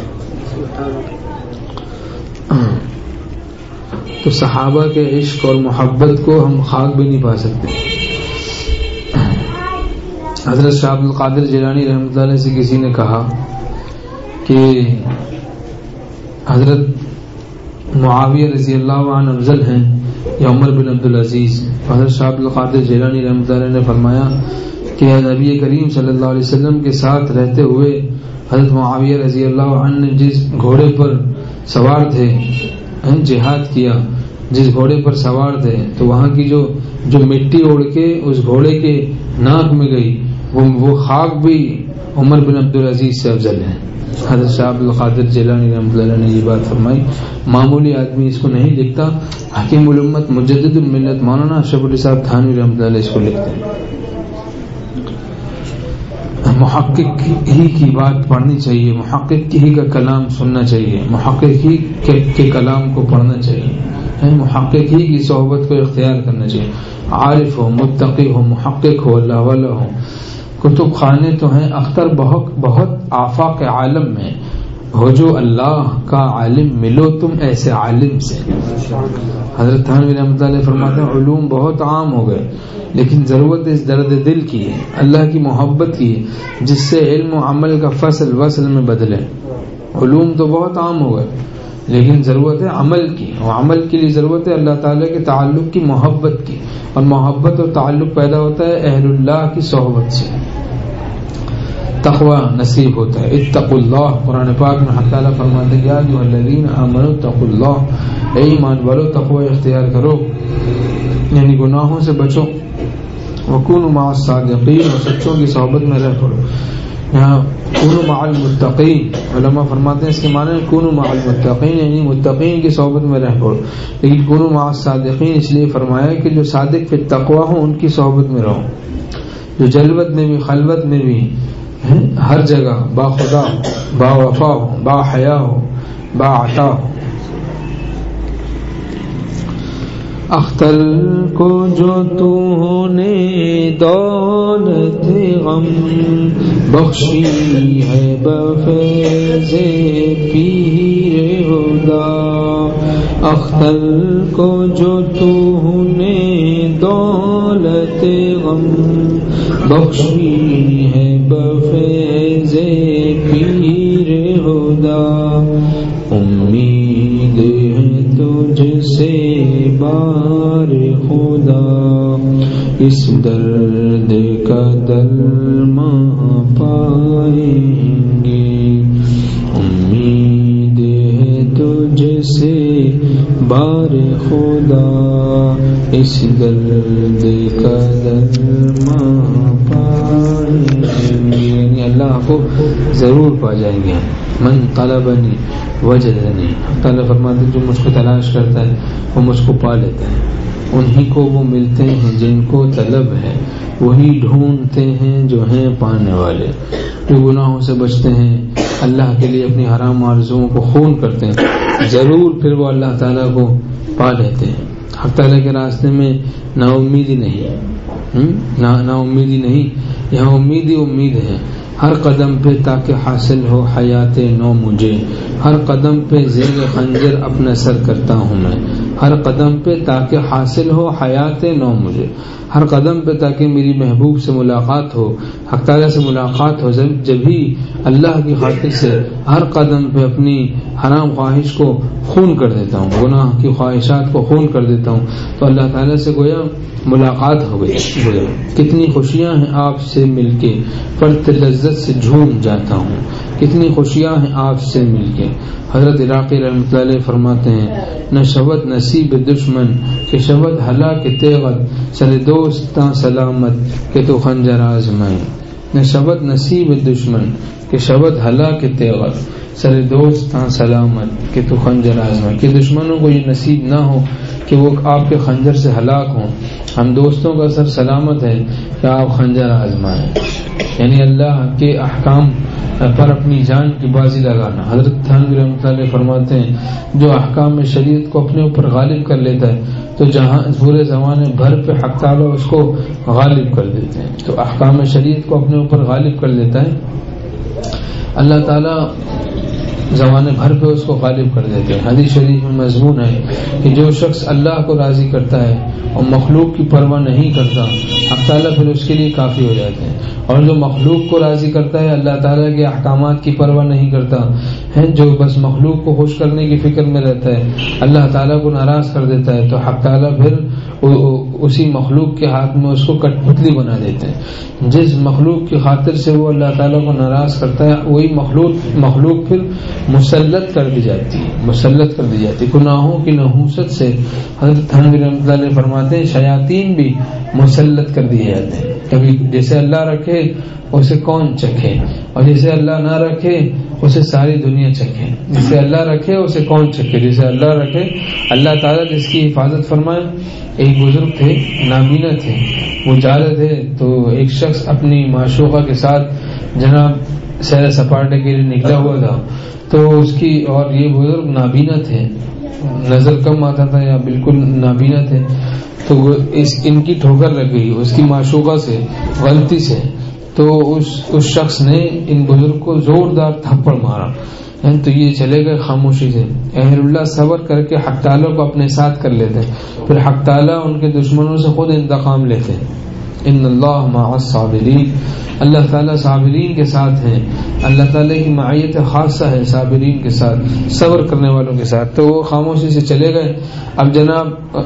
تو صحابہ کے عشق اور محبت کو ہم خاک بھی نہیں پا سکتے. حضرت شاہ عبد القادر جیلانی رحمۃ اللہ علیہ سے کسی نے کہا کہ حضرت معاویہ رضی اللہ عنہ افضل ہیں یا عمر بن عبد العزیز؟ حضرت شاہ عبد القادر جیلانی رحمۃ اللہ علیہ نے فرمایا کہ نبی کریم صلی اللہ علیہ وسلم کے ساتھ رہتے ہوئے حضرت معاویہ رضی اللہ عنہ نے جس گھوڑے پر سوار تھے، جہاد کیا، جس گھوڑے پر سوار تھے، تو وہاں کی جو جو مٹی اڑ کے اس گھوڑے کے ناک میں گئی، وہ وہ خاک بھی عمر بن عبد العزیز سے افضل ہے. حضرت شاہ عبد القادر جیلانی رحمۃ اللہ علیہ نے یہ بات فرمائی. معمولی آدمی اس کو نہیں لکھتا، حکیم الامت مجدد الملت مولانا اشرف علی صاحب تھانوی رحمۃ اللہ علیہ اس کو لکھتے ہیں. محقق ہی کی بات پڑھنی چاہیے، محقق ہی کا کلام سننا چاہیے، محقق ہی کے کلام کو پڑھنا چاہیے، محقق ہی کی صحبت کو اختیار کرنا چاہیے. عارف ہو، متقی ہو، محقق ہو، اللہ والا ہو. کتب خانے تو ہیں اختر بہت بہت آفاق عالم میں ہو، جو اللہ کا عالم ملو تم ایسے عالم سے. حضرت تھانوی رحمۃ اللہ علیہ فرماتے ہیں علوم بہت عام ہو گئے، لیکن ضرورت اس درد دل کی ہے، اللہ کی محبت کی ہے، جس سے علم و عمل کا فصل وصل میں بدلے. علوم تو بہت عام ہو گئے، لیکن ضرورت ہے عمل کی، اور عمل کے لیے ضرورت ہے اللہ تعالیٰ کے تعلق کی، محبت کی، اور محبت اور تعلق پیدا ہوتا ہے اہل اللہ کی صحبت سے، تقوی نصیب ہوتا ہے. اتقوا اللہ، قرآن پاک میں حق تعالیٰ فرماتے ہیں یا ایھا الذین آمنوا اتقوا اللہ، اے ایمان والو تقوی اختیار کرو، یعنی گناہوں سے بچو. وکونوا مع الصادقین، اور سچوں کی صحبت میں رہ پڑو. یہاں کونوا مع المتقین، علماء فرماتے ہیں اس کے معنی کونوا مع المتقین یعنی متقین کی صحبت میں رہ پڑو، لیکن کونوا مع الصادقین اس لیے فرمایا کہ جو صادق فی التقوی ہوں ان کی صحبت میں رہو، جو جلوت میں بھی خلوت میں بھی ہر جگہ با خدا ہو، با وفا ہو، با حیا ہو، با عطا ہو. اختر کو جو تو نے دولت غم بخشی ہے بفیض پیر ہدا، اختر کو جو تو نے دولت غم بخشی ہے بفیض پیر ہدا، امید ہے تجھ سے بار خدا، اس درد کا درما پائیں گے، امید ہے تجھ سے بار خدا، اس درد کا درما پائیں گے. یعنی اللہ کو ضرور پا جائیں گے. من طلبنی وجدنی، تعالیٰ فرماتے جو مجھ کو تلاش کرتا ہے وہ مجھ کو پا لیتا ہے. انہی کو وہ ملتے ہیں جن کو طلب ہے، وہی ڈھونڈتے ہیں جو ہیں پانے والے. جو گناہوں سے بچتے ہیں، اللہ کے لیے اپنی حرام آرزوؤں کو خون کرتے ہیں، ضرور پھر وہ اللہ تعالیٰ کو پا لیتے ہیں. حق تعالیٰ کے راستے میں نا امیدی نہیں، نا امیدی نہیں، یہاں امیدی امید ہے. ہر قدم پہ تاکہ حاصل ہو حیات نو مجھے، ہر قدم پہ زیر خنجر اپنا سر کرتا ہوں میں، ہر قدم پہ تاکہ حاصل ہو حیات نو مجھے، ہر قدم پہ تاکہ میری محبوب سے ملاقات ہو، حق تعالیٰ سے ملاقات ہو، جب بھی اللہ کی خاطر سے ہر قدم پہ اپنی حرام خواہش کو خون کر دیتا ہوں، گناہ کی خواہشات کو خون کر دیتا ہوں، تو اللہ تعالیٰ سے گویا ملاقات ہو گئی. گویا کتنی خوشیاں ہیں آپ سے مل کے، پرت لذت سے جھوم جاتا ہوں، کتنی خوشیاں ہیں آپ سے مل کے. حضرت عراقی رحمۃ اللہ علیہ فرماتے ہیں نہ شود نصیب دشمن کہ شود ہلا کے تیغت سر دوست تا سلامت کہ تو خنجر آزمائیں. نہ شود نصیب دشمن کہ شود ہلا کے تیغت سر دوست تا سلامت کہ تو خنجر آزمائیں، کہ دشمنوں کو یہ نصیب نہ ہو کہ وہ آپ کے خنجر سے ہلاک ہوں. ہم دوستوں کا سر سلامت ہے کہ آپ خنجر آزمائیں، یعنی اللہ کے احکام پر اپنی جان کی بازی لگانا. حضرت تھانوی رحمۃ اللہ علیہ فرماتے ہیں جو احکام شریعت کو اپنے اوپر غالب کر لیتا ہے تو جہاں پورے زمانے بھر پہ حق تعالیٰ اس کو غالب کر دیتے ہیں. تو احکام شریعت کو اپنے اوپر غالب کر لیتا ہے اللہ تعالیٰ، زمانے بھر پہ اس کو غالب کر دیتے ہیں. حدیث شریف میں مضمون ہے کہ جو شخص اللہ کو راضی کرتا ہے اور مخلوق کی پرواہ نہیں کرتا، حق تعالیٰ پھر اس کے لیے کافی ہو جاتے ہیں. اور جو مخلوق کو راضی کرتا ہے، اللہ تعالیٰ کے احکامات کی پرواہ نہیں کرتا ہے، جو بس مخلوق کو خوش کرنے کی فکر میں رہتا ہے، اللہ تعالیٰ کو ناراض کر دیتا ہے، تو حق تعالیٰ پھر اسی مخلوق کے ہاتھ میں اس کو کٹ پتلی بنا دیتے ہیں. جس مخلوق کی خاطر سے وہ اللہ تعالیٰ کو ناراض کرتا ہے، وہی مخلوق مخلوق پھر مسلط کر دی جاتی ہے مسلط کر دی جاتی ہے گناہوں کی نحوست سے. حضرت تھانوی رحمۃ اللہ علیہ فرماتے ہیں شیاطین بھی مسلط کر دیے جاتے ہیں. کبھی جیسے اللہ رکھے اسے کون چکھے، اور جسے اللہ نہ رکھے اسے ساری دنیا چکھے. جسے اللہ رکھے اسے کون چکھے، جسے اللہ رکھے اللہ تعالیٰ جس کی حفاظت فرمائے. ایک بزرگ تھے، نابینا تھے، وہ جا رہے تھے تو ایک شخص اپنی معشوقہ کے ساتھ جناب سیر سپاٹے کے لیے نکلا ہوا تھا. تو اس کی، اور یہ بزرگ نابینا تھے، نظر کم آتا تھا یا بالکل نابینا تھے، تو اس ان کی ٹھوکر لگ گئی اس کی معشوقہ سے غلطی سے. تو اس اس شخص نے ان بزرگ کو زوردار تھپڑ مارا. تو یہ چلے گئے خاموشی سے. اہل اللہ صبر کر کے حق تعالیٰ کو اپنے ساتھ کر لیتے، پھر حق تعالیٰ ان کے دشمنوں سے خود انتقام لیتے. ان اللہ مع الصابرین، اللہ تعالیٰ صابرین کے ساتھ ہیں. اللہ تعالیٰ کی معیت خاصہ ہے صابرین کے ساتھ، صبر کرنے والوں کے ساتھ. تو وہ خاموشی سے چلے گئے. اب جناب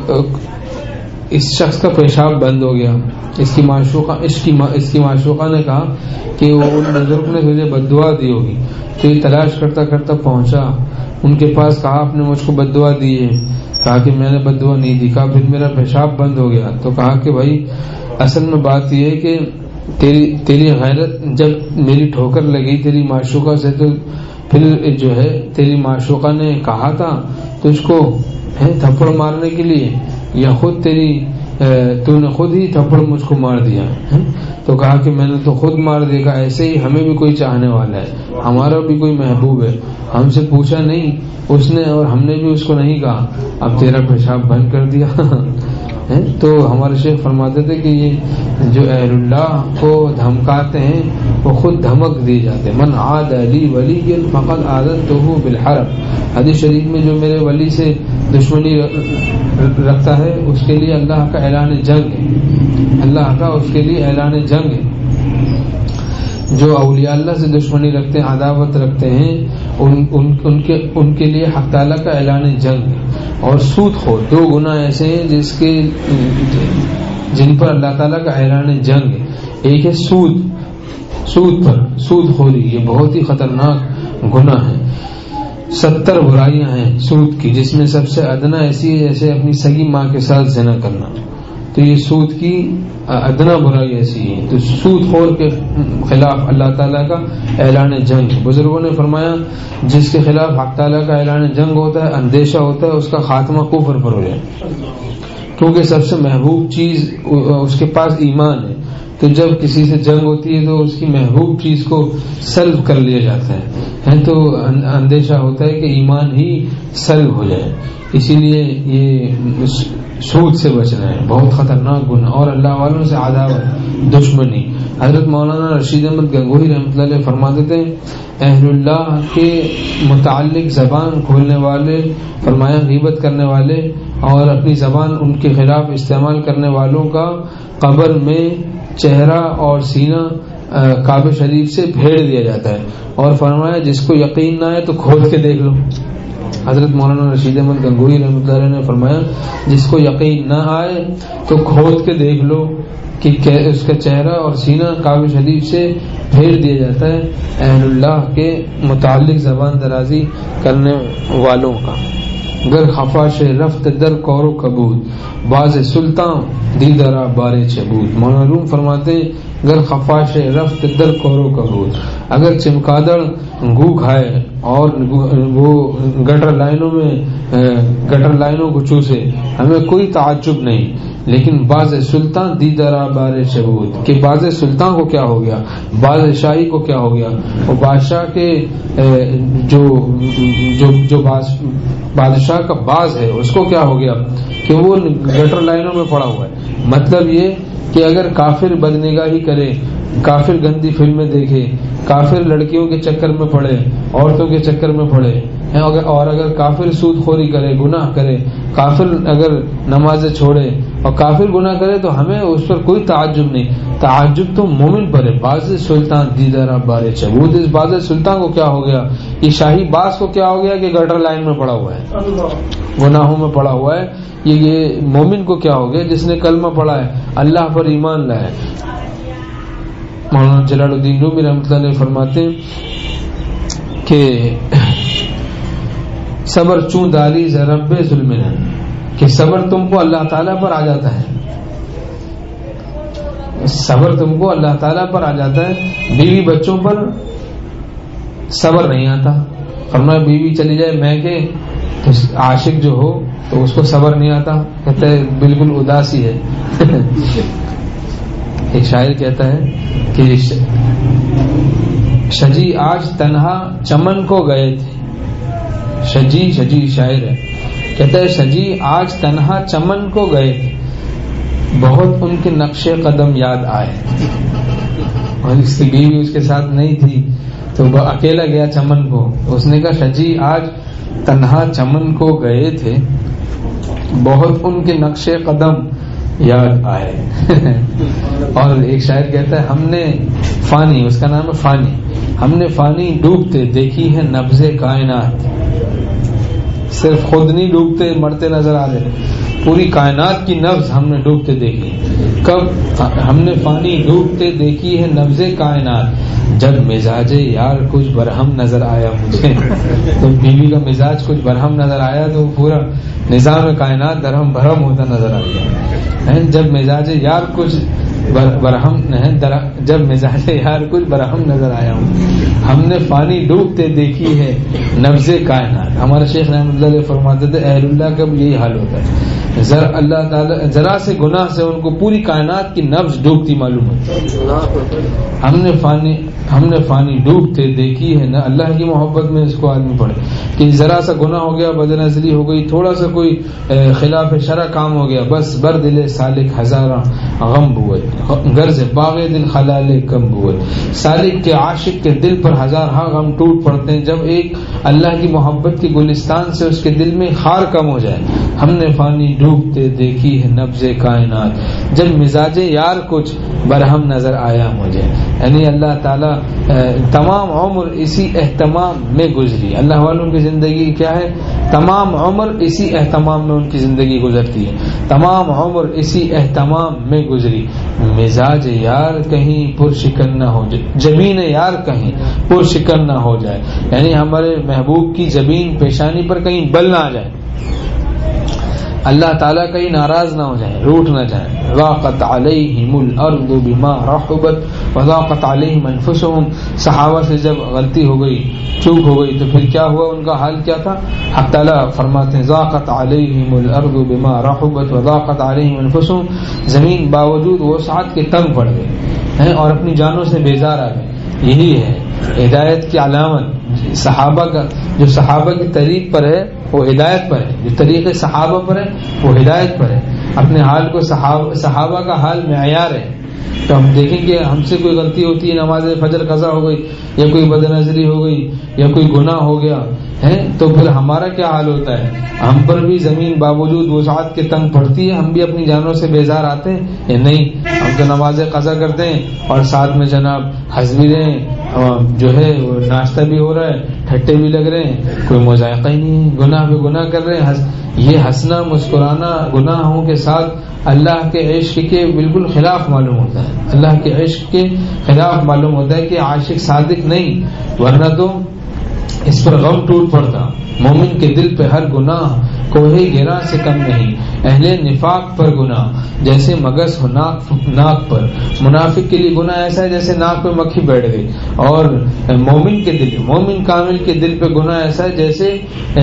اس شخص کا پیشاب بند ہو گیا. اس کی معشوقہ اس کی اس کی معشوقہ نے کہا کہ وہ ان بزرگ نے تجھے بد دعا دی ہوگی. تو یہ تلاش کرتا کرتا پہنچا ان کے پاس. کہا آپ نے مجھ کو بد دعا دی ہے. کہا کہ میں نے بد دعا نہیں دی. کہا پھر میرا پیشاب بند ہو گیا. تو کہا کہ بھائی اصل میں بات یہ ہے کہ تیری تیری غیرت جب میری ٹھوکر لگی تیری معشوقہ سے، تو پھر جو ہے تیری معشوقہ نے کہا تھا تجھ کو تھپڑ مارنے کے لیے، یا خود تیری تو نے خود ہی تھپڑ مجھ کو مار دیا؟ تو کہا کہ میں نے تو خود مار دیا. کہا ایسے ہی ہمیں بھی کوئی چاہنے والا ہے، ہمارا بھی کوئی محبوب ہے، ہم سے پوچھا نہیں اس نے اور ہم نے بھی اس کو نہیں کہا، اب تیرا پیشاب بند کر دیا. تو ہمارے شیخ فرماتے تھے کہ یہ جو اہل اللہ کو دھمکاتے ہیں وہ خود دھمک دیے جاتے ہیں. من عاد علی ولی فقد عادته بالحرب. حدیث شریف میں جو میرے ولی سے دشمنی رکھتا ہے اس کے لیے اللہ کا اعلان جنگ ہے، اللہ کا اس کے لیے اعلان جنگ ہے. جو اولیاء اللہ سے دشمنی رکھتے ہیں، عداوت رکھتے ہیں، ان, ان, ان, کے, ان کے لیے حق تعالیٰ کا اعلان جنگ ہے. اور سود خور دو گناہ ایسے ہیں جس کے جن پر اللہ تعالیٰ کا اعلان جنگ ہے. ایک ہے سود، سود پر سود خوری، یہ بہت ہی خطرناک گناہ ہے. ستر برائیاں ہیں سود کی، جس میں سب سے ادنا ایسی ہے جیسے اپنی سگی ماں کے ساتھ زنا کرنا. تو یہ سود کی ادنا برائی ایسی ہے. تو سود خور کے خلاف اللہ تعالیٰ کا اعلان جنگ. بزرگوں نے فرمایا جس کے خلاف حق تعالیٰ کا اعلان جنگ ہوتا ہے، اندیشہ ہوتا ہے اس کا خاتمہ کفر پر ہو جائے، کیونکہ سب سے محبوب چیز اس کے پاس ایمان ہے. تو جب کسی سے جنگ ہوتی ہے تو اس کی محبوب چیز کو سلب کر لیا جاتا ہے، تو اندیشہ ہوتا ہے کہ ایمان ہی سلب ہو جائے. اسی لیے یہ سود سے بچنا ہے، بہت خطرناک گناہ. اور اللہ والوں سے عداوت، دشمنی. حضرت مولانا رشید احمد گنگوہی رحمۃ اللہ علیہ فرماتے تھے اہل اللہ کے متعلق زبان کھولنے والے، فرمایا غیبت کرنے والے اور اپنی زبان ان کے خلاف استعمال کرنے والوں کا قبر میں چہرہ اور سینہ کعبہ شریف سے پھیر دیا جاتا ہے، اور فرمایا جس کو یقین نہ آئے تو کھول کے دیکھ لو۔ حضرت مولانا رشید احمد گنگوہی رحمۃ اللہ علیہ نے فرمایا جس کو یقین نہ آئے تو کھول کے دیکھ لو کہ اس کا چہرہ اور سینہ کعبہ شریف سے پھیر دیا جاتا ہے اہل اللہ کے متعلق زبان درازی کرنے والوں کا۔ گر خفاش رفت در کور و کبود باز سلطان دیدرا بارے چبود۔ مولانا روم فرماتے ہیں گر خفاش رفت در کور و کبود، اگر چمکادڑ گو کھائے اور وہ گٹر لائنوں میں گٹر لائنوں کو چوسے ہمیں کوئی تعجب نہیں، لیکن باز سلطان دیدرا بارے چبود کہ باز سلطان کو کیا ہو گیا، باز شاہی کو کیا ہو گیا، وہ بادشاہ کے جو جو جو بادشاہ کا باز ہے اس کو کیا ہو گیا کہ وہ گٹر لائنوں میں پڑا ہوا ہے۔ مطلب یہ کہ اگر کافر بدنگاہی کرے، کافر گندی فلمیں دیکھے، کافر لڑکیوں کے چکر میں پڑے، عورتوں کے چکر میں پڑے، اور اگر کافر سود خوری کرے، گناہ کرے، کافر اگر نمازیں چھوڑے اور کافر گناہ کرے تو ہمیں اس پر کوئی تعجب نہیں، تعجب تو مومن پر ہے۔ باز سلطان دیدرا بارے چبود، اس باز سلطان کو کیا ہو گیا، یہ شاہی باز کو کیا ہو گیا کہ گٹر لائن میں پڑا ہوا ہے، گناہوں میں پڑا ہوا ہے۔ یہ یہ مومن کو کیا ہو گیا جس نے کلمہ پڑھا ہے، اللہ پر ایمان لایا ہے۔ مولانا جلال الدین رومی رحمۃ اللہ علیہ فرماتے ہیں کہ صبر چون دالی رب ظلم، کہ صبر تم کو اللہ تعالیٰ پر آ جاتا ہے، صبر تم کو اللہ تعالیٰ پر آ جاتا ہے، بیوی بچوں پر صبر نہیں آتا۔ فرمایا بیوی چلی جائے مہکے تو عاشق جو ہو تو اس کو صبر نہیں آتا، کہتا ہے بالکل اداسی ہے۔ ایک شاعر کہتا ہے کہ شجی آج تنہا چمن کو گئے تھے، شجی شجی شاعر ہے، کہتا ہے شجی آج تنہا چمن کو گئے تھے، بہت ان کے نقش قدم یاد آئے، اور اس کی بیوی اس کے ساتھ نہیں تھی تو وہ اکیلا گیا چمن کو، اس نے کہا شجی آج تنہا چمن کو گئے تھے، بہت ان کے نقش قدم یاد آئے۔ اور ایک شاعر کہتا ہے ہم نے فانی، اس کا نام ہے فانی، ہم نے فانی ڈوبتے دیکھی ہے نبض کائنات، صرف خود نہیں ڈوبتے مرتے نظر آ رہے، پوری کائنات کی نبض ہم نے ڈوبتے دیکھی۔ کب ہم نے فانی ڈوبتے دیکھی ہے نبض کائنات، جب مزاج یار کچھ برہم نظر آیا مجھے، تو بیوی کا مزاج کچھ برہم نظر آیا تو پورا نظام کائنات درہم بھرم ہوتا نظر آ گیا۔ جب مزاج یار کچھ برہم جب مزاج یار کچھ برہم نظر آیا ہوں، ہم نے فانی ڈوبتے دیکھی ہے نبض کائنات۔ ہمارے شیخ رحمۃ اللہ علیہ فرماتے تھے اہل اللہ کا یہی حال ہوتا ہے، ذرا اللہ تعالی ذرا سے گناہ سے ان کو پوری کائنات کی نبض ڈوبتی معلوم ہوتی ہے۔ ہم نے فانی ہم نے فانی ڈوبتے دیکھی ہے، نہ اللہ کی محبت میں اس کو آدمی پڑھے کہ ذرا سا گناہ ہو گیا، بدنظری ہو گئی، تھوڑا سا کوئی خلاف شرع کام ہو گیا، بس بر دل سالک ہزاراں غم بوت، غرض باغ دل خلال کم بوت۔ سالک کے عاشق کے دل پر ہزار ہاں غم ٹوٹ پڑتے ہیں جب ایک اللہ کی محبت کے گلستان سے اس کے دل میں خار کم ہو جائے۔ ہم نے فانی ڈوبتے دیکھی ہے نبض کائنات، جب مزاج یار کچھ برہم نظر آیا مجھے، یعنی اللہ تعالیٰ تمام عمر اسی اہتمام میں گزری۔ اللہ والوں کی زندگی کیا ہے؟ تمام عمر اسی اہتمام میں ان کی زندگی گزرتی ہے، تمام عمر اسی اہتمام میں گزری۔ مزاج یار کہیں پرشکن نہ ہو جائے، جبین یار کہیں پرشکن نہ ہو جائے، یعنی ہمارے محبوب کی جبین پیشانی پر کہیں بل نہ آ جائے، اللہ تعالیٰ کہیں ناراض نہ ہو جائے، روٹ نہ جائے۔ ضاقت علیہم الارض بما رحبت وضاقت علیہم انفسہم، صحابہ سے جب غلطی ہو گئی، چوک ہو گئی تو پھر کیا ہوا، ان کا حال کیا تھا؟ حق تعالیٰ فرماتے ہیں ضاقت علیہم الارض بما رحبت وضاقت علیہم انفسہم، زمین باوجود وسعت کے تنگ پڑ گئے اور اپنی جانوں سے بیزار آ گئے۔ یہی ہے ہدایت کی علامت، صحابہ کا جو صحابہ کی طریق پر ہے وہ ہدایت پر ہے، جو طریقے صحابہ پر ہے وہ ہدایت پر ہے۔ اپنے حال کو صحابہ, صحابہ کا حال معیار ہے، تو ہم دیکھیں کہ ہم سے کوئی غلطی ہوتی ہے، نماز فجر قضا ہو گئی یا کوئی بدنظری ہو گئی یا کوئی گناہ ہو گیا ہیں تو پھر ہمارا کیا حال ہوتا ہے؟ ہم پر بھی زمین باوجود وسعت کے تنگ پڑتی ہے، ہم بھی اپنی جانوں سے بیزار آتے ہیں یا نہیں؟ ہم تو نماز قضا کرتے ہیں اور ساتھ میں جناب ہنس بھی رہے ہیں، جو ہے ناشتہ بھی ہو رہا ہے، ٹھٹے بھی لگ رہے ہیں، کوئی مذائقہ ہی نہیں ہے، گناہ بھی گناہ کر رہے ہیں۔ یہ ہنسنا مسکرانا گناہوں کے ساتھ اللہ کے عشق کے بالکل خلاف معلوم ہوتا ہے، اللہ کے عشق کے خلاف معلوم ہوتا ہے کہ عاشق صادق نہیں، ورنہ تو اس پر غم ٹوٹ پڑتا۔ مومن کے دل پہ ہر گناہ کوہ گراں سے کم نہیں، اہل نفاق پر گناہ جیسے مگس ہو ناک ناک پر۔ منافق کے لیے گناہ ایسا ہے جیسے ناک پہ مکھی بیٹھ گئی، اور مومن کے دل مومن کامل کے دل پہ گناہ ایسا ہے جیسے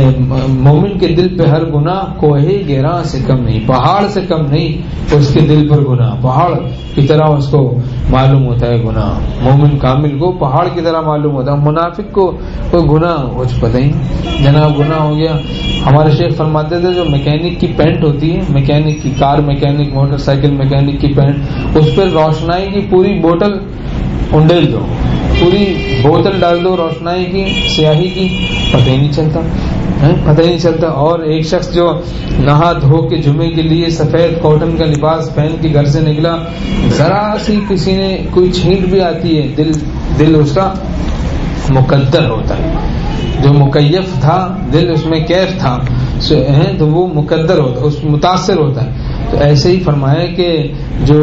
مومن کے دل پہ ہر گناہ کوہ گراں سے کم نہیں، پہاڑ سے کم نہیں اس کے دل پر گناہ، پہاڑ کی طرح اس کو معلوم ہوتا ہے گناہ۔ مومن کامل کو پہاڑ کی طرح معلوم ہوتا ہے، منافق کو کوئی گناہ کچھ پتہ ہی نہیں، جناب گناہ ہو گیا۔ ہمارے شیخ فرماتے تھے جو میکینک کی پینٹ ہوتی ہے، میکینک کی car mechanic motorcycle mechanic کی پینٹ، اس پر روشنائی کی پوری بوتل انڈیل دو، پوری بوتل ڈال دو روشنائی کی سیاہی کی، پتہ ہی نہیں چلتا، پتہ ہی نہیں چلتا۔ اور ایک شخص جو نہا دھو کے جمعے کے لیے سفید کاٹن کا لباس پہن کے گھر سے نکلا، ذرا سی کسی نے کوئی چھینٹ بھی آتی ہے، دل دل اس کا مقدر ہوتا ہے، جو مکیف تھا دل اس میں کیف تھا تو وہ مقدر ہوتا ہے، اس متاثر ہوتا ہے۔ تو ایسے ہی فرمایا کہ جو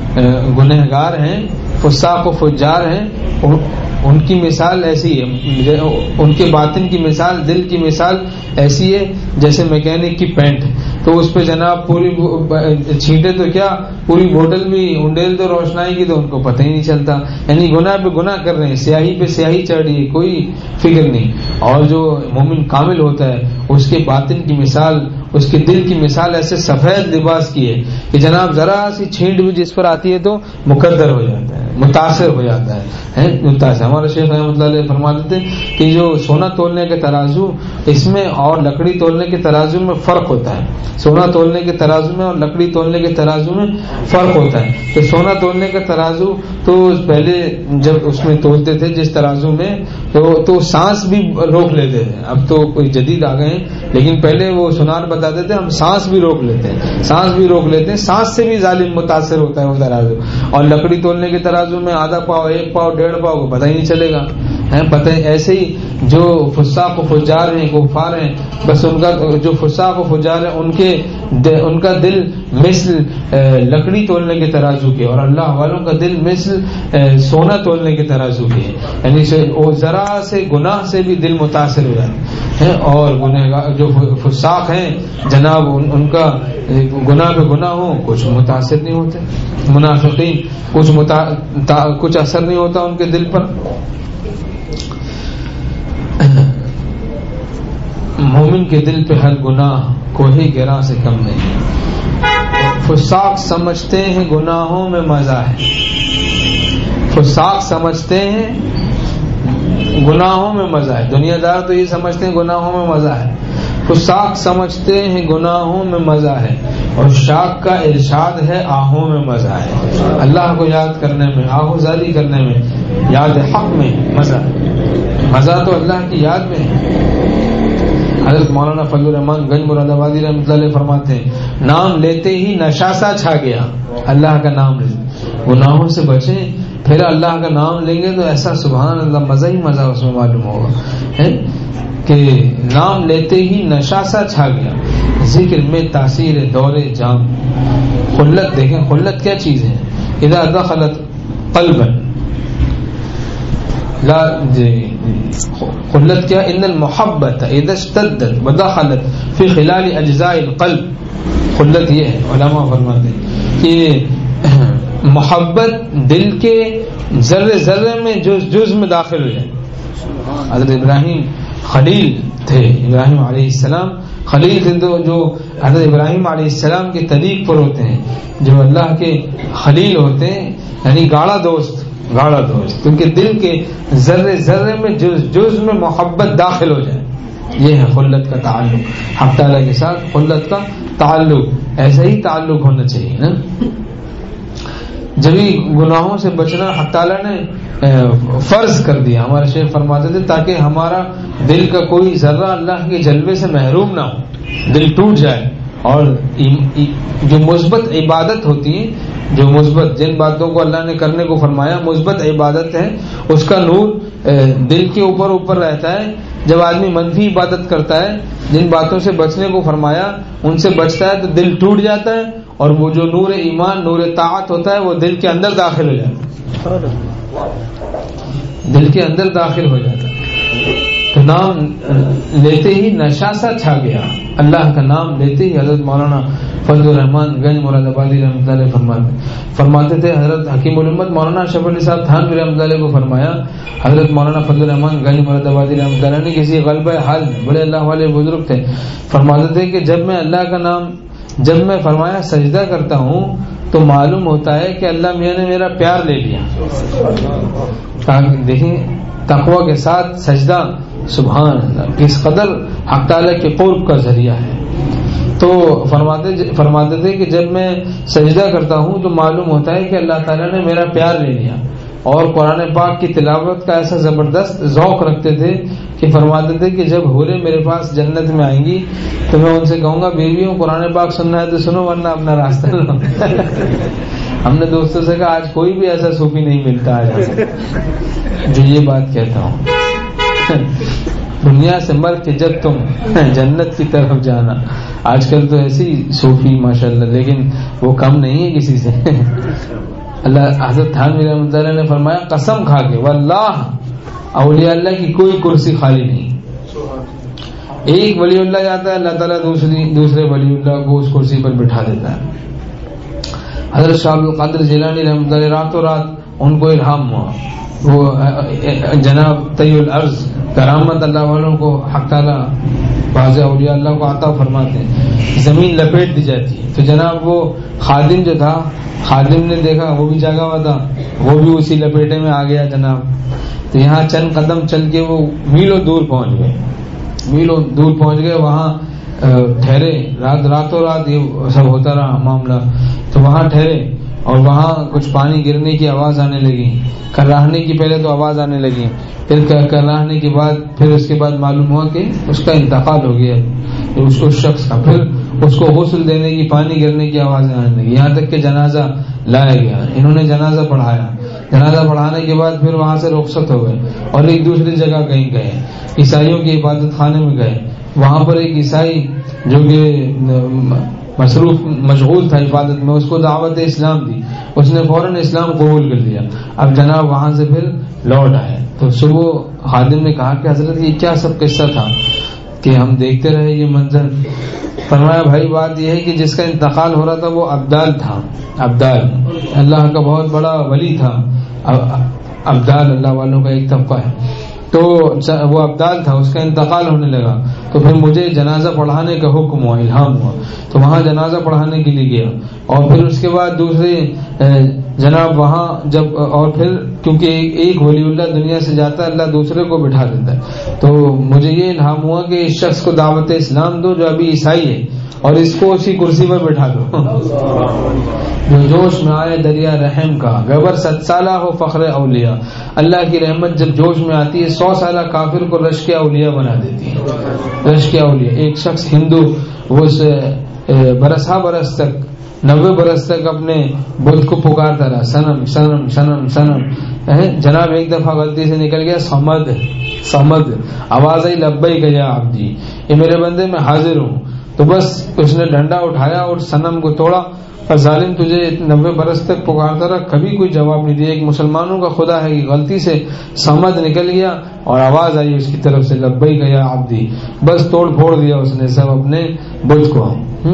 گنہگار ہیں، فساق و فجار ہیں، ان کی مثال ایسی ہے، ان کے باطن کی مثال، دل کی مثال ایسی ہے جیسے میکینک کی پینٹ، تو اس پہ جناب پوری چھینٹے تو کیا پوری بوٹل بھی انڈیل تو روشنائی کی تو ان کو پتہ ہی نہیں چلتا، یعنی گناہ پہ گناہ کر رہے ہیں، سیاہی پہ سیاہی چڑھ رہی ہے، کوئی فکر نہیں۔ اور جو مومن کامل ہوتا ہے اس کے باطن کی مثال، اس کے دل کی مثال ایسے سفید لباس کی ہے کہ جناب ذرا سی چھینٹ بھی جس پر آتی ہے تو مقدر ہو جاتا ہے، متاثر ہو جاتا ہے متاثر۔ ہمارے شیخ رحمۃ اللہ علیہ فرماتے تھے کہ جو سونا تولنے کے ترازو اس میں اور لکڑی تولنے کے ترازو میں فرق ہوتا ہے، سونا تولنے کے ترازو میں اور لکڑی تولنے کے ترازو میں فرق ہوتا ہے۔ کہ سونا تولنے کا ترازو تو پہلے جب اس میں تولتے تھے جس ترازو میں تو, تو سانس بھی روک لیتے تھے، اب تو کوئی جدید آ گئے ہیں، لیکن پہلے وہ سنار بتاتے تھے ہم سانس بھی روک لیتے ہیں، سانس بھی روک لیتے ہیں، سانس سے بھی ظالم متاثر ہوتا ہے وہ ترازو۔ اور لکڑی تولنے کے ترازو میں آدھا پاؤ ایک پاؤ ڈیڑھ پاؤ کو پتہ ہی نہیں چلے گا، پتہ ہی۔ ایسے ہی جو فساق و فجار ہیں، کفار ہیں، بس ان کا جو فساق و فجار ہیں ان کے ان کا دل مثل لکڑی تولنے کے ترازو کے، اور اللہ والوں کا دل مثل سونا تولنے کے ترازو کے، یعنی ذرا سے گناہ سے بھی دل متاثر ہو جاتا ہے۔ اور گنہگار جو فساق ہیں جناب ان کا گناہ پہ گناہ ہو کچھ متاثر نہیں ہوتے، منافقین کچھ متا... کچھ اثر نہیں ہوتا ان کے دل پر۔ مومن کے دل پہ ہر گناہ کوہ گراں سے کم نہیں۔ فساق سمجھتے ہیں گناہوں میں مزہ ہے، فساق سمجھتے ہیں گناہوں میں مزہ ہے، دنیا دار تو یہ سمجھتے ہیں گناہوں میں مزہ ہے، فساق سمجھتے ہیں گناہوں میں مزہ ہے، اور شاک کا ارشاد ہے آہوں میں مزہ ہے۔ اللہ کو یاد کرنے میں، آہو زاری کرنے میں، یاد حق میں مزہ ہے، مزہ تو اللہ کی یاد میں ہے۔ حضرت مولانا فضل الرحمان گنج مراد آبادی رحمۃ اللہ علیہ فرماتے ہیں نام لیتے ہی نشہ سا چھا گیا، اللہ کا نام لیں، گناہوں سے بچیں، پھر اللہ کا نام لیں گے تو ایسا سبحان اللہ مزہ ہی مزہ اس میں معلوم ہوگا کہ نام لیتے ہی نشہ سا چھا گیا، ذکر میں تاثیر دور جام۔ خلت دیکھیں خلت کیا چیز ہے، اذا دخلت قلبا لا جی خلت کیا، ان المحبت اذا اشتدت ودخلت فی خلال اجزاء القلب، خلت یہ ہے، علماء فرماتے ہیں کہ محبت دل کے ذرے ذرے میں جز جز میں داخل ہو جائے۔ حضرت ابراہیم خلیل تھے، ابراہیم علیہ السلام خلیل تھے، تو جو حضرت ابراہیم علیہ السلام کے طریق پر ہوتے ہیں، جو اللہ کے خلیل ہوتے ہیں، یعنی گاڑا دوست، گاڑا دوست، کیونکہ دل کے ذرے ذرے میں جز جز میں محبت داخل ہو جائے، یہ ہے خلت کا تعلق، حق تعالیٰ کے ساتھ خلت کا تعلق، ایسا ہی تعلق ہونا چاہیے نا۔ جبھی گناہوں سے بچنا حق تعالیٰ نے فرض کر دیا. ہمارے شیخ فرماتے تھے تاکہ ہمارا دل کا کوئی ذرہ اللہ کے جلوے سے محروم نہ ہو, دل ٹوٹ جائے. اور جو مثبت عبادت ہوتی ہے, جو مثبت جن باتوں کو اللہ نے کرنے کو فرمایا مثبت عبادت ہے, اس کا نور دل کے اوپر اوپر رہتا ہے. جب آدمی منفی عبادت کرتا ہے, جن باتوں سے بچنے کو فرمایا ان سے بچتا ہے, تو دل ٹوٹ جاتا ہے, اور وہ جو نور ایمان نور طاعت ہوتا ہے وہ دل کے اندر داخل ہو جاتا ہے, دل کے اندر داخل ہو جاتا ہے. تو نام لیتے ہی نشہ سا چھا گیا. اللہ کا نام لیتے ہی حضرت مولانا فضل الرحمان گنج مراد آبادی رحمۃ اللہ فرماتے فرماتے تھے حضرت حکیم الامت مولانا اشرف علی صاحب تھانوی رحمۃ اللہ کو فرمایا, حضرت مولانا فضل الرحمان گنج مراد آبادی رحمۃ اللہ نے کسی غلبہ حال میں, بڑے اللہ والے بزرگ تھے, فرماتے تھے کہ جب میں اللہ کا نام جب میں فرمایا سجدہ کرتا ہوں تو معلوم ہوتا ہے کہ اللہ میاں نے میرا پیار لے لیا. دیکھیں تقوی کے ساتھ سجدہ سبحان اللہ کس قدر حق تعالیٰ کے قرب کا ذریعہ ہے. تو فرماتے فرماتے تھے کہ جب میں سجدہ کرتا ہوں تو معلوم ہوتا ہے کہ اللہ تعالیٰ نے میرا پیار لے لیا. اور قرآن پاک کی تلاوت کا ایسا زبردست ذوق رکھتے تھے کہ فرماتے تھے کہ جب حوریں میرے پاس جنت میں آئیں گی تو میں ان سے کہوں گا بیویوں قرآن پاک سننا ہے تو سنو ورنہ اپنا راستہ لو. ہم نے دوستوں سے کہا آج کوئی بھی ایسا صوفی نہیں ملتا ہے جو یہ بات کہتا ہوں دنیا سے مر کے جب تم جنت کی طرف جانا. آج کل تو ایسی صوفی ماشاءاللہ, لیکن وہ کم نہیں ہے کسی سے. اللہ حضرت تھانوی رحمۃ اللہ نے فرمایا قسم کھا کے واللہ اولیاء اللہ کی کوئی کرسی خالی نہیں. ایک ولی اللہ جاتا ہے اللہ تعالیٰ دوسری دوسرے ولی اللہ کو اس کرسی پر بٹھا دیتا ہے. حضرت شاہ عبد القادر جیلانی رحمۃ اللہ راتوں رات ان کو الہام ہوا, وہ جناب طی الارض کرامت اللہ والوں کو حق تعالیٰ بعض اولیاء اللہ کو عطا فرماتے ہیں, زمین لپیٹ دی جاتی ہے. تو جناب وہ خادم جو تھا, خادم نے دیکھا وہ بھی جاگا ہوا تھا, وہ بھی اسی لپیٹے میں آ گیا جناب. تو یہاں چند قدم چل کے وہ میلوں دور پہنچ گئے, میلوں دور پہنچ گئے, وہاں ٹھہرے. رات راتوں رات یہ سب ہوتا رہا معاملہ. تو وہاں ٹھہرے اور وہاں کچھ پانی گرنے کی آواز آنے لگی, کراہنے کی پہلے تو آواز آنے لگی, پھر کراہنے کے بعد پھر اس کے بعد معلوم ہوا کہ اس کا انتقال ہو گیا اس, اس شخص کا. پھر اس کو غسل دینے کی پانی گرنے کی آوازیں آنے لگی, یہاں تک کہ جنازہ لایا گیا. انہوں نے جنازہ پڑھایا, جنازہ پڑھانے کے بعد پھر وہاں سے رخصت ہو گئے اور ایک دوسری جگہ کہیں گئے, عیسائیوں کی عبادت خانے میں گئے. وہاں پر ایک عیسائی جو کہ مصروف مشغول تھا عبادت میں, اس کو دعوت اسلام دی, اس نے فوراً اسلام قبول کر لیا. اب جناب وہاں سے پھر لوٹ آئے. تو صبح خادم نے کہا کہ حضرت یہ کیا سب قصہ تھا کہ ہم دیکھتے رہے یہ منظر. فرمایا بھائی بات یہ ہے کہ جس کا انتقال ہو رہا تھا وہ ابدال تھا. ابدال اللہ کا بہت بڑا ولی تھا. ابدال اللہ والوں کا ایک طبقہ ہے. تو وہ ابدال تھا, اس کا انتقال ہونے لگا. تو پھر مجھے جنازہ پڑھانے کا حکم ہوا, الہام ہوا. تو وہاں جنازہ پڑھانے کے لیے گیا. اور پھر اس کے بعد دوسرے جناب وہاں جب, اور پھر کیونکہ ایک ولی اللہ دنیا سے جاتا ہے اللہ دوسرے کو بٹھا دیتا ہے. تو مجھے یہ الہام ہوا کہ اس شخص کو دعوت اسلام دو جو ابھی عیسائی ہے, اور اس کو اسی کرسی پر بٹھا دو. جو جوش میں آئے دریا رحم کا, گبر ست سالہ ہو فخر اولیاء. اللہ کی رحمت جب جوش میں آتی ہے سو سالہ کافر کو رشک اولیاء بنا دیتی ہے. رشک اولیاء, ایک شخص ہندو وہ برسا برس تک نوے برس تک اپنے بت کو پکارتا رہا, سنم سنم سنم سنم. جناب ایک دفعہ غلطی سے نکل گیا سمد سمد, آواز آئی لبیک یا عبدی, یہ میرے بندے میں حاضر ہوں. تو بس اس نے ڈنڈا اٹھایا اور صنم کو توڑا, اور ظالم تجھے نوے برس تک پکارتا رہا, کبھی کوئی جواب نہیں دیا. ایک مسلمانوں کا خدا ہے کہ غلطی سے سمد نکل گیا اور آواز آئی اس کی طرف سے لبیک یا عبدی, بس توڑ پھوڑ دیا اس نے سب اپنے بت کو.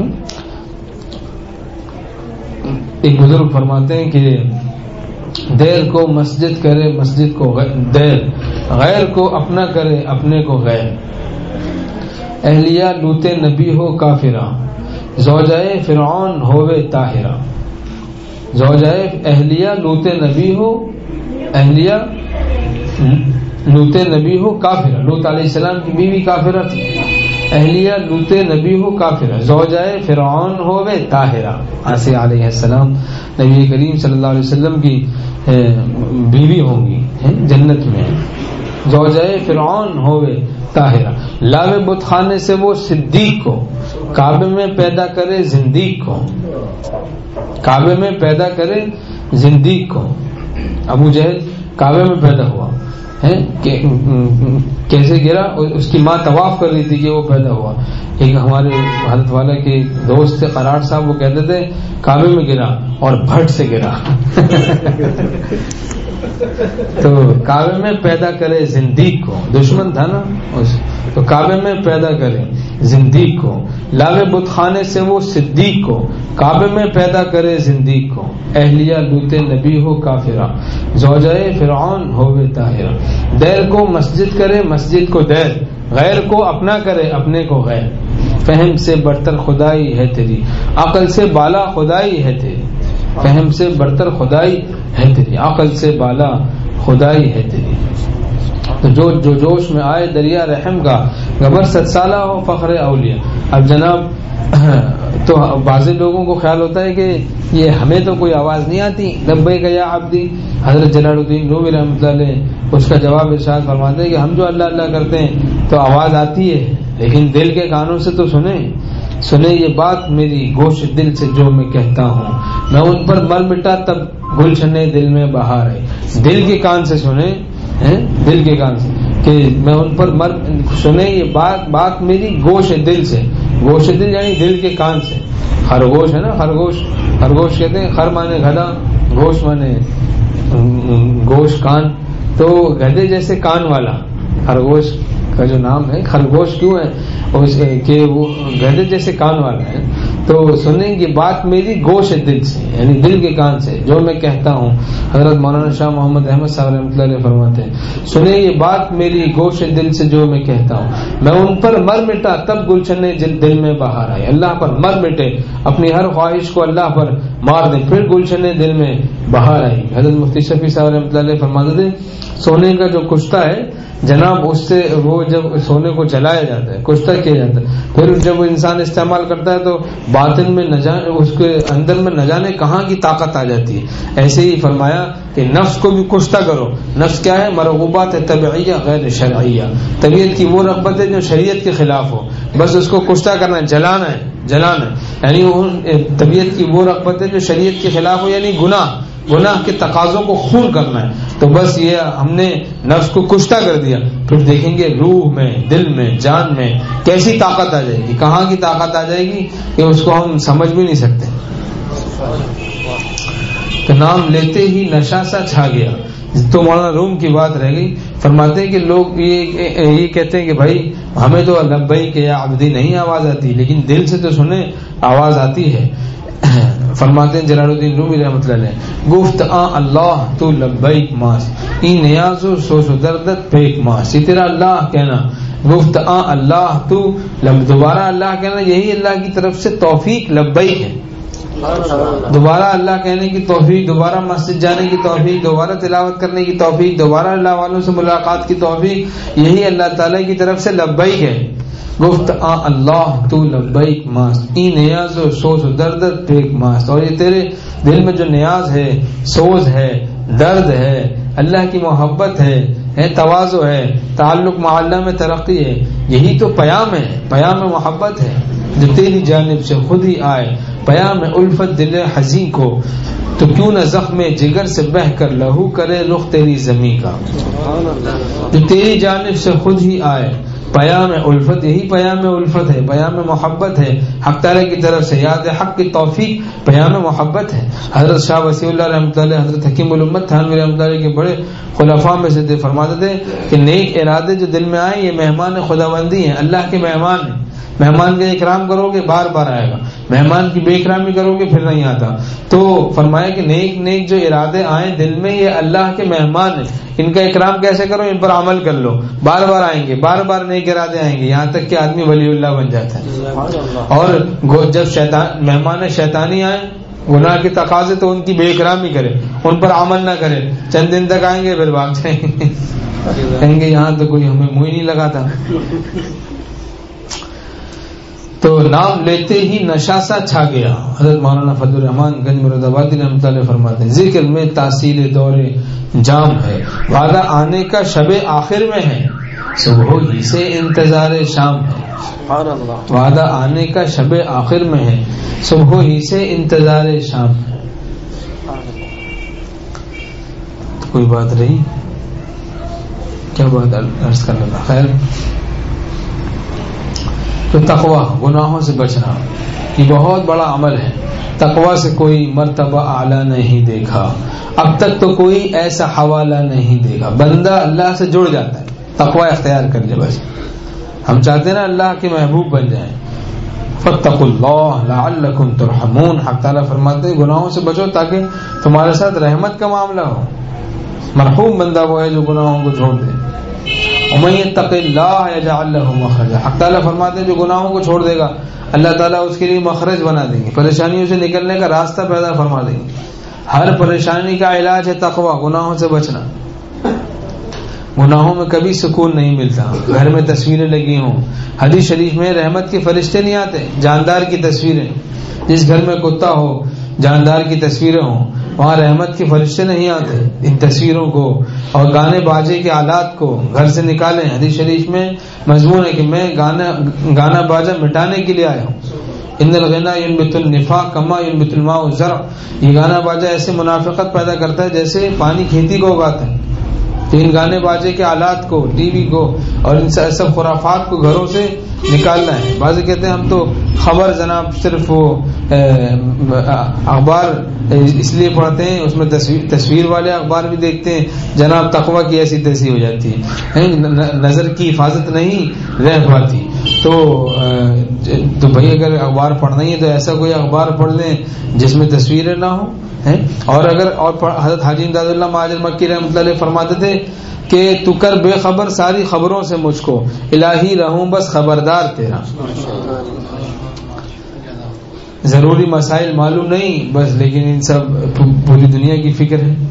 ایک بزرگ فرماتے ہیں کہ دیر کو مسجد کرے مسجد کو دیر, غیر کو اپنا کرے اپنے کو غیر. اہلیہ لوت نبی ہو کافرہ, زوجائے فرعون ہووے طاہرہ. زوجائے اہلیہ لوت نبی ہو, اہلیہ لوت نبی ہو کافرہ. لوت علیہ السلام کی بیوی کافرہ تھی, اہلیہ لوط نبی ہو کافرہ، زوجائے فرعون ہووے طاہرہ، آسیہ علیہ السلام نبی کریم صلی اللہ علیہ وسلم کی بیوی ہوں گی جنت میں، زوجائے فرعون ہووے طاہرہ، لاوے بت خانے سے وہ صدیق کو، کعبے میں پیدا کرے زندیق کو، کعبے میں پیدا کرے زندیق کو۔ ابو جہل کعبے میں پیدا ہوا ہے، کیسے گرا؟ اس کی ماں طواف کر رہی تھی کہ وہ پیدا ہوا۔ ایک ہمارے حضرت والا کے دوست تھے قرار صاحب، وہ کہتے تھے کعبے میں گرا اور بھٹ سے گرا۔ تو کعبے میں پیدا کرے زندیق کو، دشمن تھا نا اس، تو کعبے میں پیدا کرے زندیق کو، لاوے بت خانے سے وہ صدیق کو، کعبے میں پیدا کرے زندیق کو، اہلیہ لوط نبی ہو کافرہ، زوجائے فرعون ہووے طاہرہ، دیر کو مسجد کرے مسجد کو دیر، غیر کو اپنا کرے اپنے کو غیر، فہم سے برتر خدائی ہے تیری، عقل سے بالا خدائی ہے تیری، فہم سے برتر خدائی ہے تیری، عقل سے بالا خدائی ہے تیری۔ تو جو جو جوش میں آئے دریا رحم کا، گبر ست سالہ ہو فخر اولیاء۔ اب جناب تو بعض لوگوں کو خیال ہوتا ہے کہ یہ ہمیں تو کوئی آواز نہیں آتی، لبیک یا عبدی۔ حضرت جلال الدین رومی رحمۃ اللہ علیہ اس کا جواب ارشاد فرماتے ہیں کہ ہم جو اللہ اللہ کرتے ہیں تو آواز آتی ہے، لیکن دل کے کانوں سے تو سنیں سنیں یہ بات میری گوش دل سے جو میں کہتا ہوں، میں ان پر مر مٹا تب گلشنے دل میں بہار ہے۔ دل کے کان سے سنیں، دل کے کان سے کہ میں ان پر مر سنیں یہ بات بات میری گوش دل سے، گوش دل یعنی دل کے کان سے۔ خرگوش ہے نا، خرگوش خرگوش کہتے ہیں، خر مانے گدھا، گوش مانے گوش کان، تو گدھے جیسے کان والا خرگوش کا جو نام ہے خرگوش کیوں ہے کہ وہ گدھے جیسے کان والا ہے۔ تو سنیں گی بات میری گوش دل سے یعنی دل کے کان سے جو میں کہتا ہوں۔ حضرت مولانا شاہ محمد احمد صاحب رحمۃ اللہ علیہ فرماتے ہیں سنیں یہ بات میری گوش دل سے جو میں کہتا ہوں، میں ان پر مر مٹا تب گلشن دل میں بہار آئے۔ اللہ پر مر مٹے، اپنی ہر خواہش کو اللہ پر مار دیں، پھر گلشن دل میں بہار آئی۔ حضرت مفتی شفیع صاحب رحمۃ اللہ علیہ فرماتے تھے سونے کا جو کشتہ ہے جناب، اس سے وہ جب سونے کو جلایا جاتا ہے، کشتہ کیا جاتا ہے، پھر جب وہ انسان استعمال کرتا ہے تو باطن میں نہ جانے اس کے اندر میں نہ جانے کہاں کی طاقت آ جاتی ہے۔ ایسے ہی فرمایا کہ نفس کو بھی کشتہ کرو۔ نفس کیا ہے؟ مرغوبات طبعیہ غیر شرعیہ، طبیعت کی وہ رغبت ہے جو شریعت کے خلاف ہو، بس اس کو کشتہ کرنا ہے، جلانا ہے جلانا ہے یعنی طبیعت کی وہ رغبت ہے جو شریعت کے خلاف ہو، یعنی گناہ گناہ کے تقاضوں کو خون کرنا ہے۔ تو بس یہ ہم نے نفس کو کشتہ کر دیا، پھر دیکھیں گے روح میں، دل میں، جان میں کیسی طاقت آ جائے گی، کہاں کی طاقت آ جائے گی کہ اس کو ہم سمجھ بھی نہیں سکتے۔ تو نام لیتے ہی نشہ سا چھا گیا۔ تو مولانا روم کی بات رہ گئی، فرماتے ہیں کہ لوگ یہ یہ کہتے ہیں کہ بھائی ہمیں تو لبیک یا عبدی نہیں آواز آتی، لیکن دل سے تو سنیں آواز آتی ہے۔ فرماتے ہیں جلال الدین رومی رحمۃ اللہ علیہ گفت آ اللہ تو لبیک ماس ای نیاز و سوز و دردت پیک ماس، یہ تیرا اللہ کہنا، گفت آ اللہ تو دوبارہ اللہ کہنا، یہی اللہ کی طرف سے توفیق لبیک ہے۔ دوبارہ اللہ کہنے کی توفیق، دوبارہ مسجد جانے کی توفیق، دوبارہ تلاوت کرنے کی توفیق، دوبارہ اللہ والوں سے ملاقات کی توفیق، یہی اللہ تعالیٰ کی طرف سے لبیک ہے۔ گفت آ اللہ تو لبیک ماست ای نیاز و سوز و دردت پیک ماست، اور یہ تیرے دل میں جو نیاز ہے، سوز ہے، درد ہے، اللہ کی محبت ہے، ہے تواضع ہے، تعلق مع اللہ میں ترقی ہے، یہی تو پیام ہے، پیام محبت ہے جو تیری جانب سے خود ہی آئے، پیام الفت دل حزین کو، تو کیوں نہ زخم جگر سے بہ کر لہو کرے رخ تیری زمین کا، جو تیری جانب سے خود ہی آئے، پیام الفت، یہی پیام الفت ہے، پیام محبت ہے حق تعالی کی طرف سے، یاد حق کی توفیق پیام محبت ہے۔ حضرت شاہ وسیع اللہ رحمۃ اللہ، حضرت حکیم الامت تھانوی رحمۃ اللہ کے بڑے خلفاء میں سے تھے، فرماتے تھے کہ نیک ارادے جو دل میں آئے یہ مہمان خداوندی ہیں، اللہ کے مہمان ہیں۔ مہمان کا اکرام کرو گے بار بار آئے گا، مہمان کی بے اکرامی کرو گے پھر نہیں آتا۔ تو فرمایا کہ نیک نیک جو ارادے آئیں دل میں یہ اللہ کے مہمان ہیں، ان کا اکرام کیسے کرو؟ ان پر عمل کر لو، بار بار آئیں گے، بار بار نیک ارادے آئیں گے، یہاں تک کہ آدمی ولی اللہ بن جاتا ہے۔ اور جب شیطان مہمان شیطانی آئے گناہ کے تقاضے تو ان کی بے اکرامی کرے، ان پر عمل نہ کرے، چند دن تک آئیں گے پھر بھاگ جائیں گے، کہیں گے یہاں تو کوئی ہمیں منہ ہی نہیں لگا تھا۔ تو نام لیتے ہی نشہ سا چھا گیا. حضرت مولانا فضل الرحمان گنج مراد آبادی رحمۃ اللہ فرماتے ہیں ذکر میں تاثیر دور جام ہے، وعدہ آنے کا شب آخر میں ہے، صبح ہی سے انتظار شام ہے. وعدہ آنے کا شب آخر میں ہے، صبح ہی سے انتظار شام ہے. تو کوئی بات رہی کیا بات عرض کرنے کا. خیر، تو تقوی گناہوں سے بچنا یہ بہت بڑا عمل ہے. تقوی سے کوئی مرتبہ اعلیٰ نہیں دیکھا اب تک، تو کوئی ایسا حوالہ نہیں دیکھا. بندہ اللہ سے جڑ جاتا ہے تقوی اختیار کر لے. بس ہم چاہتے ہیں نا اللہ کے محبوب بن جائیں. فاتقوا اللہ لعلکم ترحمون. حق تعالیٰ فرماتے ہیں گناہوں سے بچو تاکہ تمہارے ساتھ رحمت کا معاملہ ہو. مرحوم بندہ وہ ہے جو گناہوں کو چھوڑ دے. ومن یتق اللہ یجعل له مخرجا. حق تعالیٰ فرماتے ہیں جو گناہوں کو چھوڑ دے گا اللہ تعالیٰ اس کے لیے مخرج بنا دیں گے، پریشانیوں سے نکلنے کا راستہ پیدا فرما دیں گے. ہر پریشانی کا علاج ہے تقوی، گناہوں سے بچنا. گناہوں میں کبھی سکون نہیں ملتا. گھر میں تصویریں لگی ہوں، حدیث شریف میں رحمت کے فرشتے نہیں آتے. جاندار کی تصویریں، جس گھر میں کتا ہو جاندار کی تصویریں ہوں وہاں رحمت کے فرشتے نہیں آتے. ان تصویروں کو اور گانے باجے کے آلات کو گھر سے نکالیں. حدیث شریف میں مضمون ہے کہ میں گانا گانا باجا مٹانے کے لیے آیا ہوں. ان الغنا ينبت النفاق كما ينبت الماء الزرع. یہ گانا باجا ایسے منافقت پیدا کرتا ہے جیسے پانی کھیتی کو اگاتا ہے. تو ان گانے باجے کے آلات کو، ٹی وی کو اور ان سب خرافات کو گھروں سے نکالنا ہے. بعض کہتے ہیں ہم تو خبر جناب صرف وہ اخبار اس لیے پڑھتے ہیں، اس میں تصویر تصویر والے اخبار بھی دیکھتے ہیں جناب. تقوی کی ایسی تیسی ہو جاتی ہے، نظر کی حفاظت نہیں رہ پاتی. تو تو بھائی اگر اخبار پڑھنا ہی ہے تو ایسا کوئی اخبار پڑھ لیں جس میں تصویریں نہ ہوں. اور اگر اور حضرت حاجی امداد اللہ مہاجر مکی رحمۃ اللہ علیہ فرماتے تھے کہ تو کر بے خبر ساری خبروں سے مجھ کو، الہی رہوں بس خبردار تیرا. ضروری مسائل معلوم نہیں بس، لیکن ان سب پوری دنیا کی فکر ہے.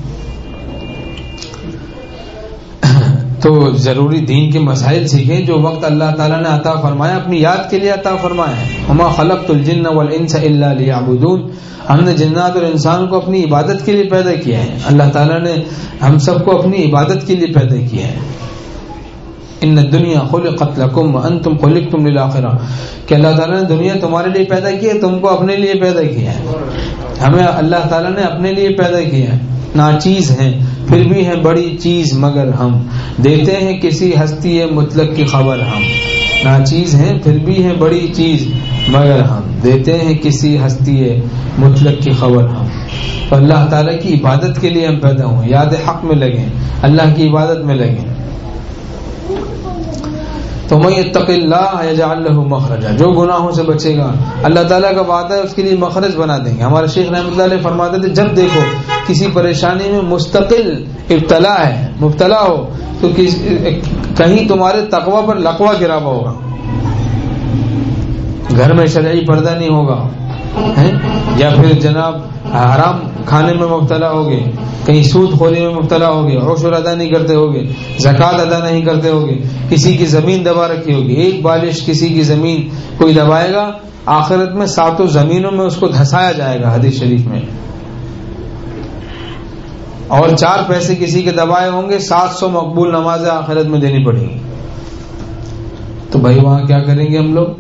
تو ضروری دین کے مسائل سیکھیں جو وقت اللہ تعالیٰ نے عطا فرمایا اپنی یاد کے لیے عطا فرمایا ہے. وما خلقت الجن والانس الا لیعبدون. ہم نے جنات اور انسان کو اپنی عبادت کے لیے پیدا کیا ہے. اللہ تعالیٰ نے ہم سب کو اپنی عبادت کے لیے پیدا کیا ہے. ان الدنیا خلقت لکم وانتم خلقتم للآخرہ. کہ اللہ تعالیٰ نے دنیا تمہارے لیے پیدا کی ہے، تم کو اپنے لیے پیدا کیا ہے. ہمیں اللہ تعالیٰ نے اپنے لیے پیدا کیا ہے. ناچیز ہیں پھر بھی ہیں بڑی چیز مگر ہم، دیتے ہیں کسی ہستی مطلق کی خبر ہم. ناچیز ہیں پھر بھی ہیں بڑی چیز مگر ہم، دیتے ہیں کسی ہستی مطلق کی خبر ہم. تو اللہ تعالیٰ کی عبادت کے لیے ہم پیدا ہوئے. یاد حق میں لگیں، اللہ کی عبادت میں لگیں. تو من یتق اللہ یجعل له مخرجا. جو گناہوں سے بچے گا اللہ تعالیٰ کا وعدہ ہے اس کے لیے مخرج بنا دیں گے. ہمارے شیخ رحمۃ اللہ علیہ فرماتے تھے جب دیکھو کسی پریشانی میں مستقل ابتلا ہے، مبتلا ہو، تو کہیں تمہارے تقوی پر لقوہ گرا ہوا ہوگا. گھر میں شرعی پردہ نہیں ہوگا، یا پھر جناب حرام کھانے میں مبتلا ہوگے، کہیں سود خوری میں مبتلا ہوگے، عشر ادا نہیں کرتے ہوگے، زکوٰۃ ادا نہیں کرتے ہوگے، کسی کی زمین دبا رکھی ہوگی. ایک بالش کسی کی زمین کوئی دبائے گا آخرت میں ساتوں زمینوں میں اس کو دھسایا جائے گا حدیث شریف میں. اور چار پیسے کسی کے دبائے ہوں گے سات سو مقبول نمازیں آخرت میں دینی پڑیں گی. تو بھائی وہاں کیا کریں گے ہم لوگ؟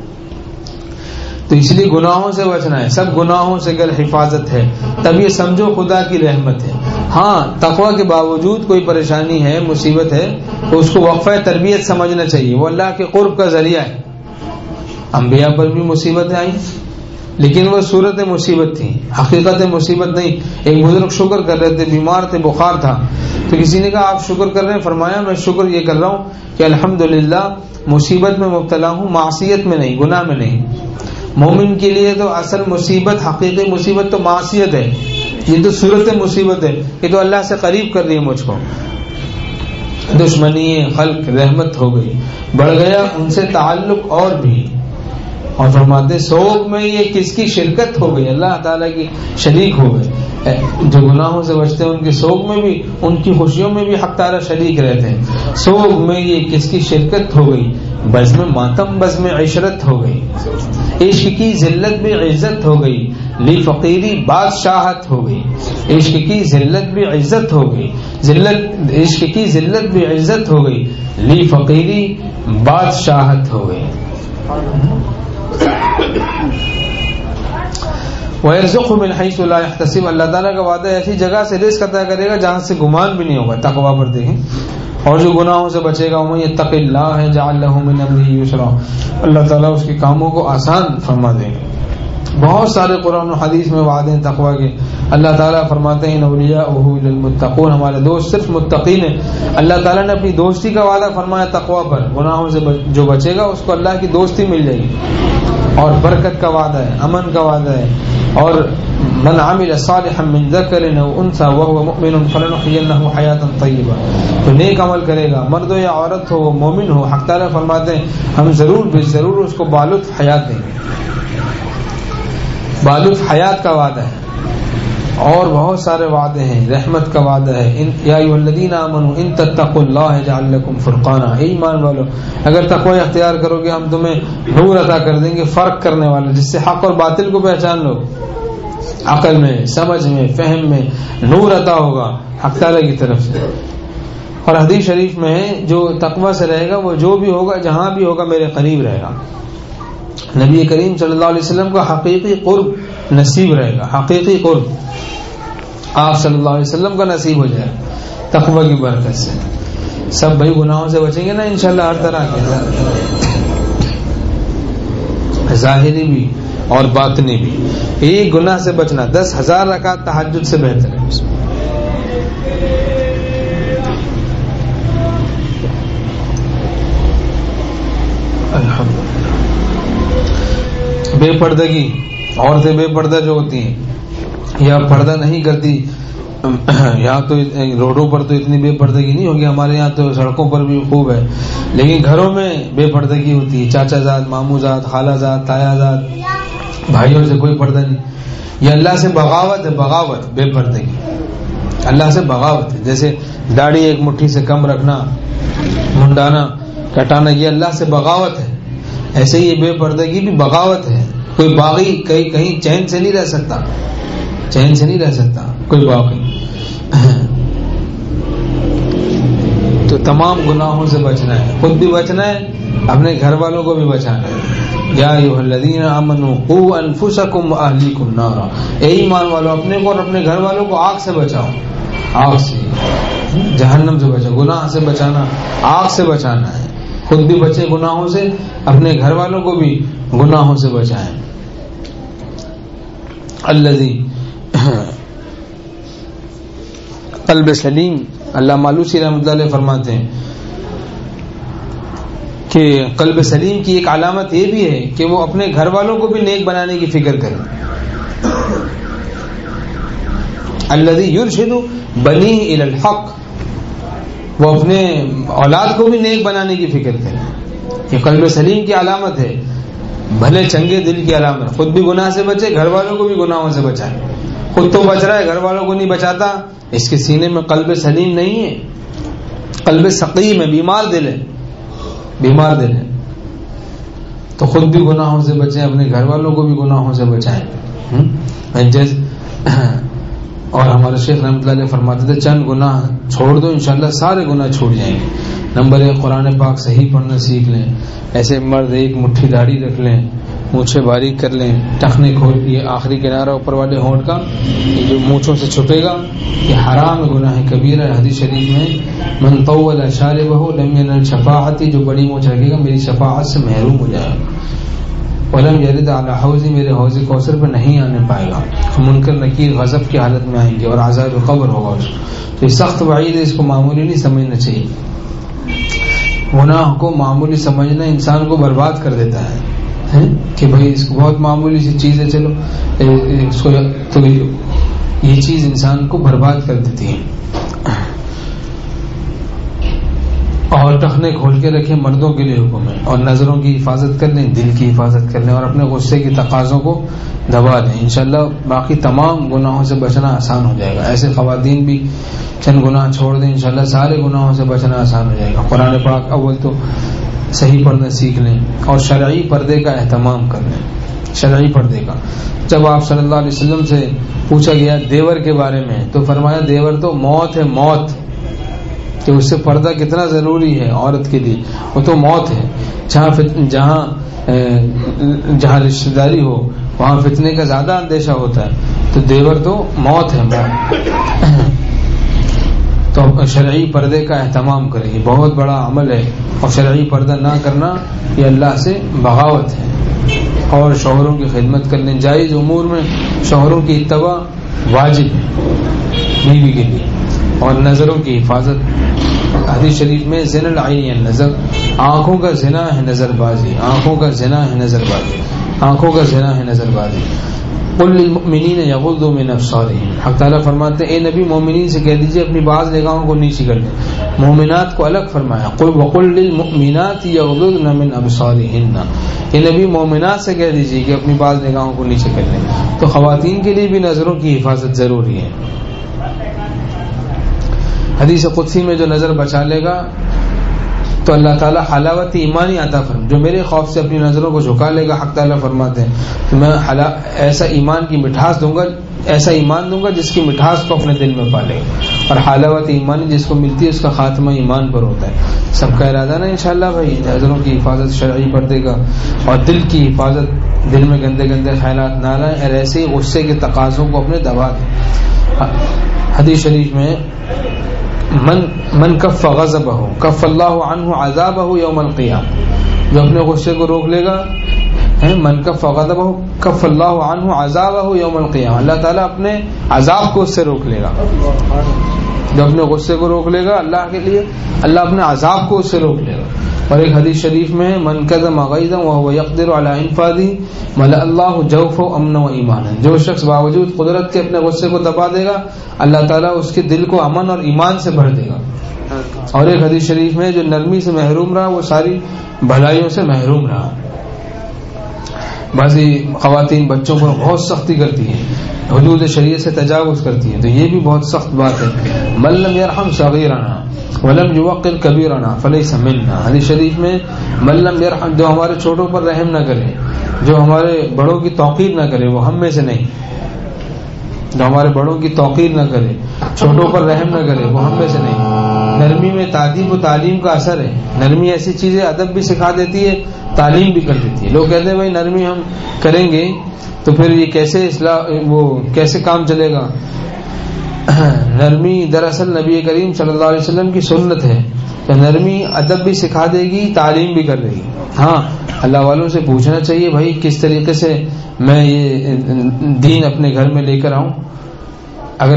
تو اس لیے گناہوں سے بچنا ہے. سب گناہوں سے اگر حفاظت ہے تب یہ سمجھو خدا کی رحمت ہے. ہاں تقوی کے باوجود کوئی پریشانی ہے، مصیبت ہے، تو اس کو وقفہ تربیت سمجھنا چاہیے. وہ اللہ کے قرب کا ذریعہ ہے. انبیاء پر بھی مصیبتیں آئیں لیکن وہ صورت مصیبت تھی، حقیقت مصیبت نہیں. ایک بزرگ شکر کر رہے تھے، بیمار تھے، بخار تھا، تو کسی نے کہا آپ شکر کر رہے ہیں؟ فرمایا میں شکر یہ کر رہا ہوں کہ الحمدللہ مصیبت میں مبتلا ہوں، معصیت میں نہیں، گناہ میں نہیں. مومن کے لیے تو اصل مصیبت، حقیقی مصیبت تو معصیت ہے. یہ تو صورت مصیبت ہے، یہ تو اللہ سے قریب کر رہی ہے مجھ کو. دشمنی خلق رحمت ہو گئی، بڑھ گیا ان سے تعلق اور بھی. اور فرماتے سوگ میں یہ کس کی شرکت ہو گئی، اللہ تعالیٰ کی شریک ہو گئے. جو گناہوں سے بچتے ہیں ان کے سوگ میں بھی، ان کی خوشیوں میں بھی حق تعالیٰ شریک رہتے ہیں. سوگ میں یہ کس کی شرکت ہو گئی، بزم ماتم بزم عشرت ہو گئی، عشق کی ذلت بھی عزت ہو گئی، لی فقیری بادشاہت ہو گئی، عشق کی ذلت بھی عزت ہو گئی، ذلت عشق کی ذلت بھی عزت ہو گئی، لی فقیری بادشاہت ہو گئی۔ وَيَرْزُقْهُ مِنْ حَيْثُ لَا يَحْتَسِبُ، اللہ تعالیٰ کا وعدہ ایسی جگہ سے رزق عطا کرے گا جہاں سے گمان بھی نہیں ہوگا۔ تقویٰ پر دیکھیں، اور جو گناہوں سے بچے گا وَمَن يَتَّقِ اللَّهَ يَجْعَل لَّهُ مِنْ أَمْرِهِ يُسْرًا، اللہ تعالیٰ اس کے کاموں کو آسان فرما دیں گے۔ بہت سارے قرآن و حدیث میں وعدے ہیں تقویٰ کے۔ اللہ تعالیٰ فرماتے ہیں اولیاؤہ للمتقون، ہمارے دوست صرف متقین ہیں۔ اللہ تعالیٰ نے اپنی دوستی کا وعدہ فرمایا تقویٰ پر، گناہوں سے جو بچے گا اس کو اللہ کی دوستی مل جائے گی، اور برکت کا وعدہ ہے، امن کا وعدہ ہے۔ اور من عمل صالحا من ذکر او انثى وهو مؤمن فلنحيينه حیاتا طیبہ، تو نیک عمل کرے گا مرد ہو یا عورت ہو، وہ مومن ہو، حق تعالیٰ فرماتے ہیں ہم ضرور بے ضرور اس کو بالطف حیات دیں گے۔ بالطف حیات کا وعدہ ہے، اور بہت سارے وعدے ہیں، رحمت کا وعدہ ہے۔ ان یا ایھا الذین آمنوا ان تتقوا اللہ یجعل لکم فرقانا، اے ایمان والو اگر تقوی اختیار کرو گے ہم تمہیں نور عطا کر دیں گے، فرق کرنے والا، جس سے حق اور باطل کو پہچان لو، عقل میں، سمجھ میں، فہم میں نور عطا ہوگا حق تعالیٰ کی طرف سے۔ اور حدیث شریف میں ہے جو تقوی سے رہے گا وہ جو بھی ہوگا جہاں بھی ہوگا میرے قریب رہے گا۔ نبی کریم صلی اللہ علیہ وسلم کا حقیقی قرب نصیب رہے گا، حقیقی قرب آپ صلی اللہ علیہ وسلم کا نصیب ہو جائے گا تقوی کی برکت سے۔ سب بھائی گناہوں سے بچیں گے نا انشاءاللہ، ہر طرح کے، ظاہری بھی اور باطنی بھی۔ ایک گناہ سے بچنا دس ہزار رکعت تہجد سے بہتر ہے۔ الحمدللہ۔ بے پردگی، عورتیں بے پردہ جو ہوتی ہیں یا پردہ نہیں کرتی، یہاں تو روڈوں پر تو اتنی بے پردگی نہیں ہوگی، ہمارے یہاں تو سڑکوں پر بھی خوب ہے، لیکن گھروں میں بے پردگی ہوتی ہے، چاچا زاد، ماموں زاد، خالہ زاد، تایا زاد، بھائیوں سے کوئی پردہ نہیں۔ یہ اللہ سے بغاوت ہے، بغاوت، بے پردگی اللہ سے بغاوت ہے۔ جیسے داڑھی ایک مٹھی سے کم رکھنا، منڈانا، کٹانا، یہ اللہ سے بغاوت ہے، ایسے ہی یہ بے پردگی بھی بغاوت ہے۔ کوئی باغی کہیں کہیں چین سے نہیں رہ سکتا، چین سے نہیں رہ سکتا کوئی باغی۔ تو تمام گناہوں سے بچنا ہے، خود بھی بچنا ہے، اپنے گھر والوں کو بھی بچانا ہے۔ یا ایھا الذین آمنوا قوا انفسکم واہلیکم نارا، اے ایمان والو اپنے کو اور اپنے گھر والوں کو آگ سے بچاؤ، آگ سے، جہنم سے بچاؤ۔ گناہ سے بچانا، آگ سے بچانا ہے، خود بھی بچیں گناہوں سے، اپنے گھر والوں کو بھی گناہوں سے بچائیں۔ الذی قلب سلیم، اللہ مالوسی رحمۃ اللہ علیہ فرماتے ہیں کہ قلب سلیم کی ایک علامت یہ بھی ہے کہ وہ اپنے گھر والوں کو بھی نیک بنانے کی فکر کرے۔ الذی یرشد بنیہ الی الحق، وہ اپنے اولاد کو بھی نیک بنانے کی فکر کرے۔ یہ قلب سلیم کی علامت ہے، بھلے چنگے دل کی علامت۔ خود بھی گناہ سے بچے، گھر والوں کو بھی گناہوں سے بچائے۔ خود تو بچ رہا ہے، گھر والوں کو نہیں بچاتا، اس کے سینے میں قلب سلیم نہیں ہے، قلب سقیم ہے، بیمار دل ہے، بیمار دل ہے۔ تو خود بھی گناہوں سے بچیں، اپنے گھر والوں کو بھی گناہوں سے بچائیں۔ جیسے اور ہمارے شیخ رحمۃ اللہ علیہ فرماتے تھے چند گناہ چھوڑ دو انشاءاللہ سارے گناہ چھوٹ جائیں گے۔ نمبر ایک، قرآن پاک صحیح پڑھنا سیکھ لیں۔ ایسے مرد ایک مٹھی داڑھی رکھ لیں، مونچھیں باریک کر لیں، ٹخنے کھول، یہ آخری کنارہ اوپر والے ہونٹ کا یہ جو مونچھوں سے چھپے گا یہ حرام گناہ کبیرہ ہے۔ حدیث شریف میں من طول شاربہ لم ینل شفاعتی، جو بڑی مونچھ رکھے گا میری شفاعت سے محروم ہو جائے گا۔ ولم یرد علی حوضی، میرے حوض کوثر پہ نہیں آنے پائے گا۔ منکر نکیر غضب کی حالت میں آئیں گے اور عذاب قبر ہوگا اس کو۔ تو یہ سخت وعید ہے، اس کو معمولی نہیں سمجھنا چاہیے۔ گناہ کو معمولی سمجھنا انسان کو برباد کر دیتا ہے کہ بھائی اس کو بہت معمولی سی چیز ہے، چلو اس کو، تو یہ چیز انسان کو برباد کر دیتی ہے۔ اور ٹخنے کھول کے رکھیں، مردوں کے لیے حکم ہے، اور نظروں کی حفاظت کر لیں، دل کی حفاظت کر لیں، اور اپنے غصے کی تقاضوں کو دبا دیں۔ انشاءاللہ باقی تمام گناہوں سے بچنا آسان ہو جائے گا۔ ایسے خواتین بھی چند گناہ چھوڑ دیں، انشاءاللہ سارے گناہوں سے بچنا آسان ہو جائے گا۔ قرآن پاک اول تو صحیح پردہ سیکھ لیں اور شرعی پردے کا اہتمام کر لیں. شرعی پردے کا جب آپ صلی اللہ علیہ وسلم سے پوچھا گیا دیور کے بارے میں تو فرمایا دیور تو موت ہے، موت، کہ اس سے پردہ کتنا ضروری ہے عورت کے لیے، وہ تو موت ہے. جہاں جہاں جہاں رشتہ داری ہو وہاں فتنے کا زیادہ اندیشہ ہوتا ہے، تو دیور تو موت ہے، موت. تو شرعی پردے کا اہتمام کریں، یہ بہت بڑا عمل ہے، اور شرعی پردہ نہ کرنا یہ اللہ سے بغاوت ہے. اور شوہروں کی خدمت کرنے، جائز امور میں شوہروں کی اتباع واجب ہے بیوی کے لیے. اور نظروں کی حفاظت، حدیث شریف میں زنا العین نظر، آنکھوں کا زنا ہے نظر بازی، آنکھوں کا زنا ہے نظر بازی، آنکھوں کا زنا ہے نظر بازی. قل للمؤمنین یغضوا من ابصارہم، حق تعالیٰ فرماتے ہیں اے نبی مومنین سے کہہ دیجئے اپنی بعض نگاہوں کو نیچی کر لیں. مومنات کو الگ فرمایا، قل وقل للمؤمنات یغضضن من ابصارہن، اے نبی مومنات سے کہہ دیجئے کہ اپنی بعض نگاہوں کو نیچے کر لیں. تو خواتین کے لیے بھی نظروں کی حفاظت ضروری ہے. حدیث قدسی میں جو نظر بچا لے گا تو اللہ تعالیٰ حلاوت ایمانی عطا فرمائے. جو میرے خوف سے اپنی نظروں کو جھکا لے گا، حق تعالیٰ فرماتے ہیں کہ میں ایسا ایمان کی مٹھاس دوں گا، ایسا ایمان دوں گا جس کی مٹھاس کو اپنے دل میں پالے گا. اور حلاوت ایمانی جس کو ملتی ہے اس کا خاتمہ ایمان پر ہوتا ہے. سب کا ارادہ نا انشاءاللہ بھائی، نظروں کی حفاظت شرعی پردے کا، اور دل کی حفاظت، دل میں گندے گندے خیالات نہ لائیں، اور ایسے ہی غصے کے تقاضوں کو اپنے دبا دیں. حدیث شریف میں من من کف غضبہ کف اللہ عنہ عذابہ یوم القیامہ، جو اپنے غصے کو روک لے گا، من کف غضبہ کف اللہ عنہ عذابہ یوم القیامہ، اللہ تعالیٰ اپنے عذاب کو اس سے روک لے گا. جو اپنے غصے کو روک لے گا اللہ کے لیے، اللہ اپنے عذاب کو اس سے روک لے گا. اور ایک حدیث شریف میں من کظم غیظا وهو يقدر على انفاذه ملأ الله جوفه امنا و ایمانا، جو شخص باوجود قدرت کے اپنے غصے کو دبا دے گا اللہ تعالیٰ اس کے دل کو امن اور ایمان سے بھر دے گا. اور ایک حدیث شریف میں جو نرمی سے محروم رہا وہ ساری بھلائیوں سے محروم رہا. بعضی خواتین بچوں پر بہت سختی کرتی ہیں، حدود شریعت سے تجاوز کرتی ہیں، تو یہ بھی بہت سخت بات ہے. من لم يرحم صغیرنا ولم يوقر کبیرنا فلیس منا، حدیث شریف میں من لم يرحم، جو ہمارے چھوٹوں پر رحم نہ کرے، جو ہمارے بڑوں کی توقیر نہ کرے، وہ ہم میں سے نہیں. جو ہمارے بڑوں کی توقیر نہ کرے، چھوٹوں پر رحم نہ کرے، وہ ہم میں سے نہیں. نرمی میں تعدیب و تعلیم کا اثر ہے. نرمی ایسی چیز ہے ادب بھی سکھا دیتی ہے، تعلیم بھی کر دیتی ہے. لوگ کہتے ہیں بھائی نرمی ہم کریں گے تو پھر یہ کیسے اصلاح، وہ کیسے کام چلے گا. نرمی دراصل نبی کریم صلی اللہ علیہ وسلم کی سنت ہے. تو نرمی ادب بھی سکھا دے گی، تعلیم بھی کر دے گی. ہاں اللہ والوں سے پوچھنا چاہیے بھائی کس طریقے سے میں یہ دین اپنے گھر میں لے کر آؤں. اگر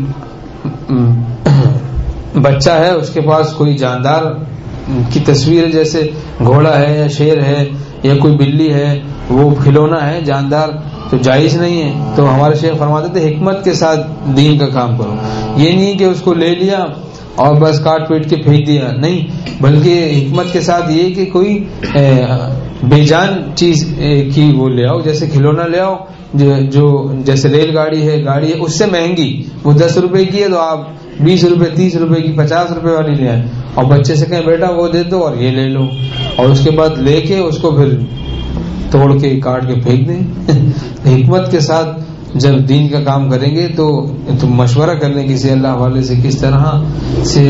بچہ ہے اس کے پاس کوئی جاندار کی تصویر جیسے گھوڑا ہے یا شیر ہے یا کوئی بلی ہے، وہ کھلونا ہے جاندار، تو جائز نہیں ہے. تو ہمارے شیخ فرماتے تھے حکمت کے ساتھ دین کا کام کرو. یہ نہیں کہ اس کو لے لیا اور بس کاٹ پیٹ کے پھینک دیا، نہیں، بلکہ حکمت کے ساتھ یہ کہ کوئی بے جان چیز کی وہ لے آؤ، جیسے کھلونا لے آؤ جو جیسے ریل گاڑی ہے، گاڑی ہے اس سے مہنگی، وہ دس روپے کی ہے تو آپ بیس روپے تیس روپے کی پچاس روپے والی لے آئے، اور بچے سے کہیں بیٹا وہ دے دو اور یہ لے لو، اور اس کے بعد لے کے اس کو پھر توڑ کے کاٹ کے پھینک دیں. حکمت کے ساتھ جب دین کا کام کریں گے تو تو مشورہ کر لیں کسی اللہ والے سے کس طرح سے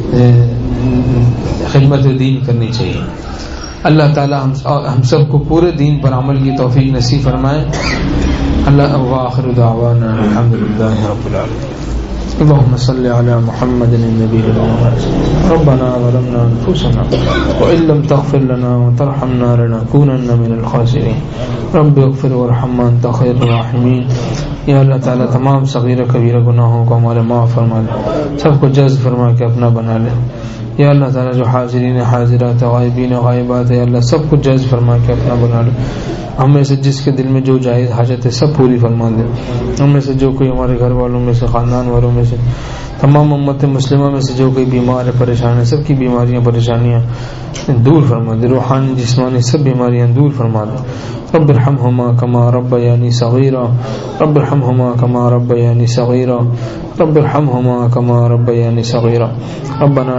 خدمت دین کرنی چاہیے. اللہ تعالی ہم سب کو پورے دین پر عمل کی توفیق نصیب فرمائے. اللہ وآخر دعوانا الحمدللہ رب العالمین. اللهم صل على محمد النبي الأمي. ربنا ظلمنا أنفسنا وإن لم تغفر لنا وترحمنا لنكونن من الخاسرين. رب اغفر وارحم أنت خير الراحمين. یا اللہ تعالیٰ تمام صغیرہ کبیرہ گناہوں کو ہمارے معاف فرما لے، سب کو جذب فرما کے اپنا بنا لے. یا اللہ تعالیٰ جو حاضرین حاضرات غائبین غائبات ہے اللہ سب کو جذب فرما کے اپنا بنا لے. ہم میں سے جس کے دل میں جو جائز حاجت ہے سب پوری فرما دے. ہم میں سے جو کوئی ہمارے گھر والوں میں سے، خاندان والوں میں سے، تمام امت مسلمہ میں سے جو کوئی بیمار ہے پریشان ہے، سب کی بیماریاں پریشانیاں دور فرما دے. روحانی جسمانی سب بیماریاں دور فرما دے. رب ارحمہما کما ربیانی صغیرا، رب ارحمہما کما ربیانی صغیرا، رب ارحمہما کما ربیانی صغیرا. ربنا لا تزغ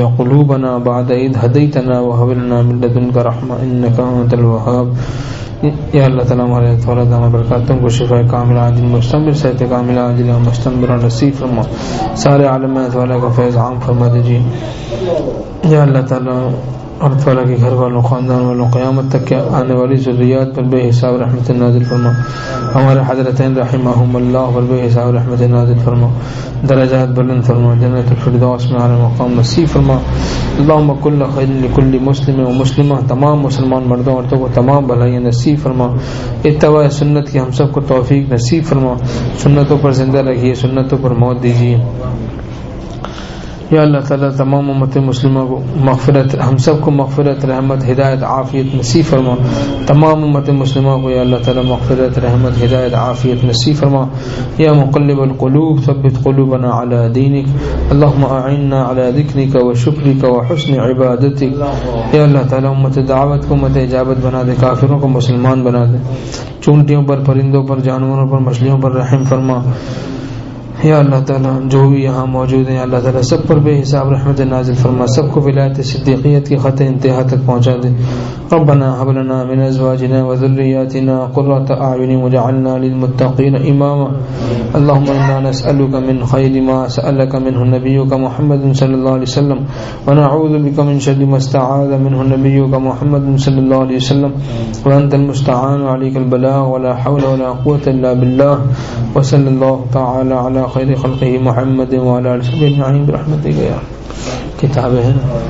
قلوبنا بعد إذ هديتنا وهب لنا من لدنك رحمة إنك أنت الوهاب. یا اللہ تعالیٰ ہمارے تھوڑا دامہ برکاتوں کو شفا کامل عاجل مستمر صحت کامل عاجل مستمر نصیب فرما. سارے عالم میں تعالیٰ کا فیض عام فرما دیجیے. یا اللہ تعالیٰ اور تعالیٰ کے گھر والوں خاندان والوں قیامت تک کے آنے والی ضروریات پر بے حساب رحمت نازل فرما. ہمارے حضرتین رحمہم اللہ پر بے حساب رحمت نازل فرما. درجات بلند فرما. جنت الفردوس میں اعلی مقام نصیب فرما. اللہم کل خیر لکل مسلم و مسلمہ تمام مسلمان مردوں عورتوں کو تمام بھلائیاں نصیب فرما. اتباع سنت کی ہم سب کو توفیق نصیب فرما. سنتوں پر زندہ رکھیے سنتوں پر موت دیجیے. یا اللہ تعالیٰ تمام امت مسلمہ کو مغفرت ہم سب کو مغفرت رحمت ہدایت عافیت نصیب فرما. تمام امت مسلمہ کو یا اللہ تعالیٰ مغفرت رحمت ہدایت عافیت نصیب فرما. یا مقلب القلوب ثبت قلوبنا على دینک اللہم اعنا على ذکرک و شکرک و حسن عبادتک. یا اللہ تعالیٰ امت دعوت کو امت اجابت بنا دے. کافروں کو مسلمان بنا دے. چونٹیوں پر پرندوں پر جانوروں پر مچھلیوں پر رحم فرما. یا اللہ تعالیٰ جو بھی یہاں موجود ہیں اللہ تعالیٰ سب پر بے حساب رحمت نازل فرما. سب کو ولایت صدیقیت کی خط انتہا تک پہنچا دے. ربنا هب لنا من ازواجنا وذرياتنا قرة اعين واجعلنا للمتقين اماما. اللهم انا نسألك من خير ما سألك منه نبيك محمد صلى الله عليه وسلم ونعوذ بك من شر ما استعاذ منه نبيك محمد صلى الله عليه وسلم وانت المستعان عليك البلاغ ولا حول ولا قوة الا بالله. وصلى الله تعالى على خیر خلقہ محمد وعلی آلہ وصحبہ اجمعین برحمتک یا. کتابیں ہیں نا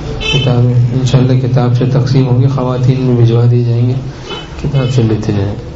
کتابیں انشاءاللہ کتاب سے تقسیم ہوں گی. خواتین میں بھجوا دی جائیں گے. کتاب سے لیتے جائیں.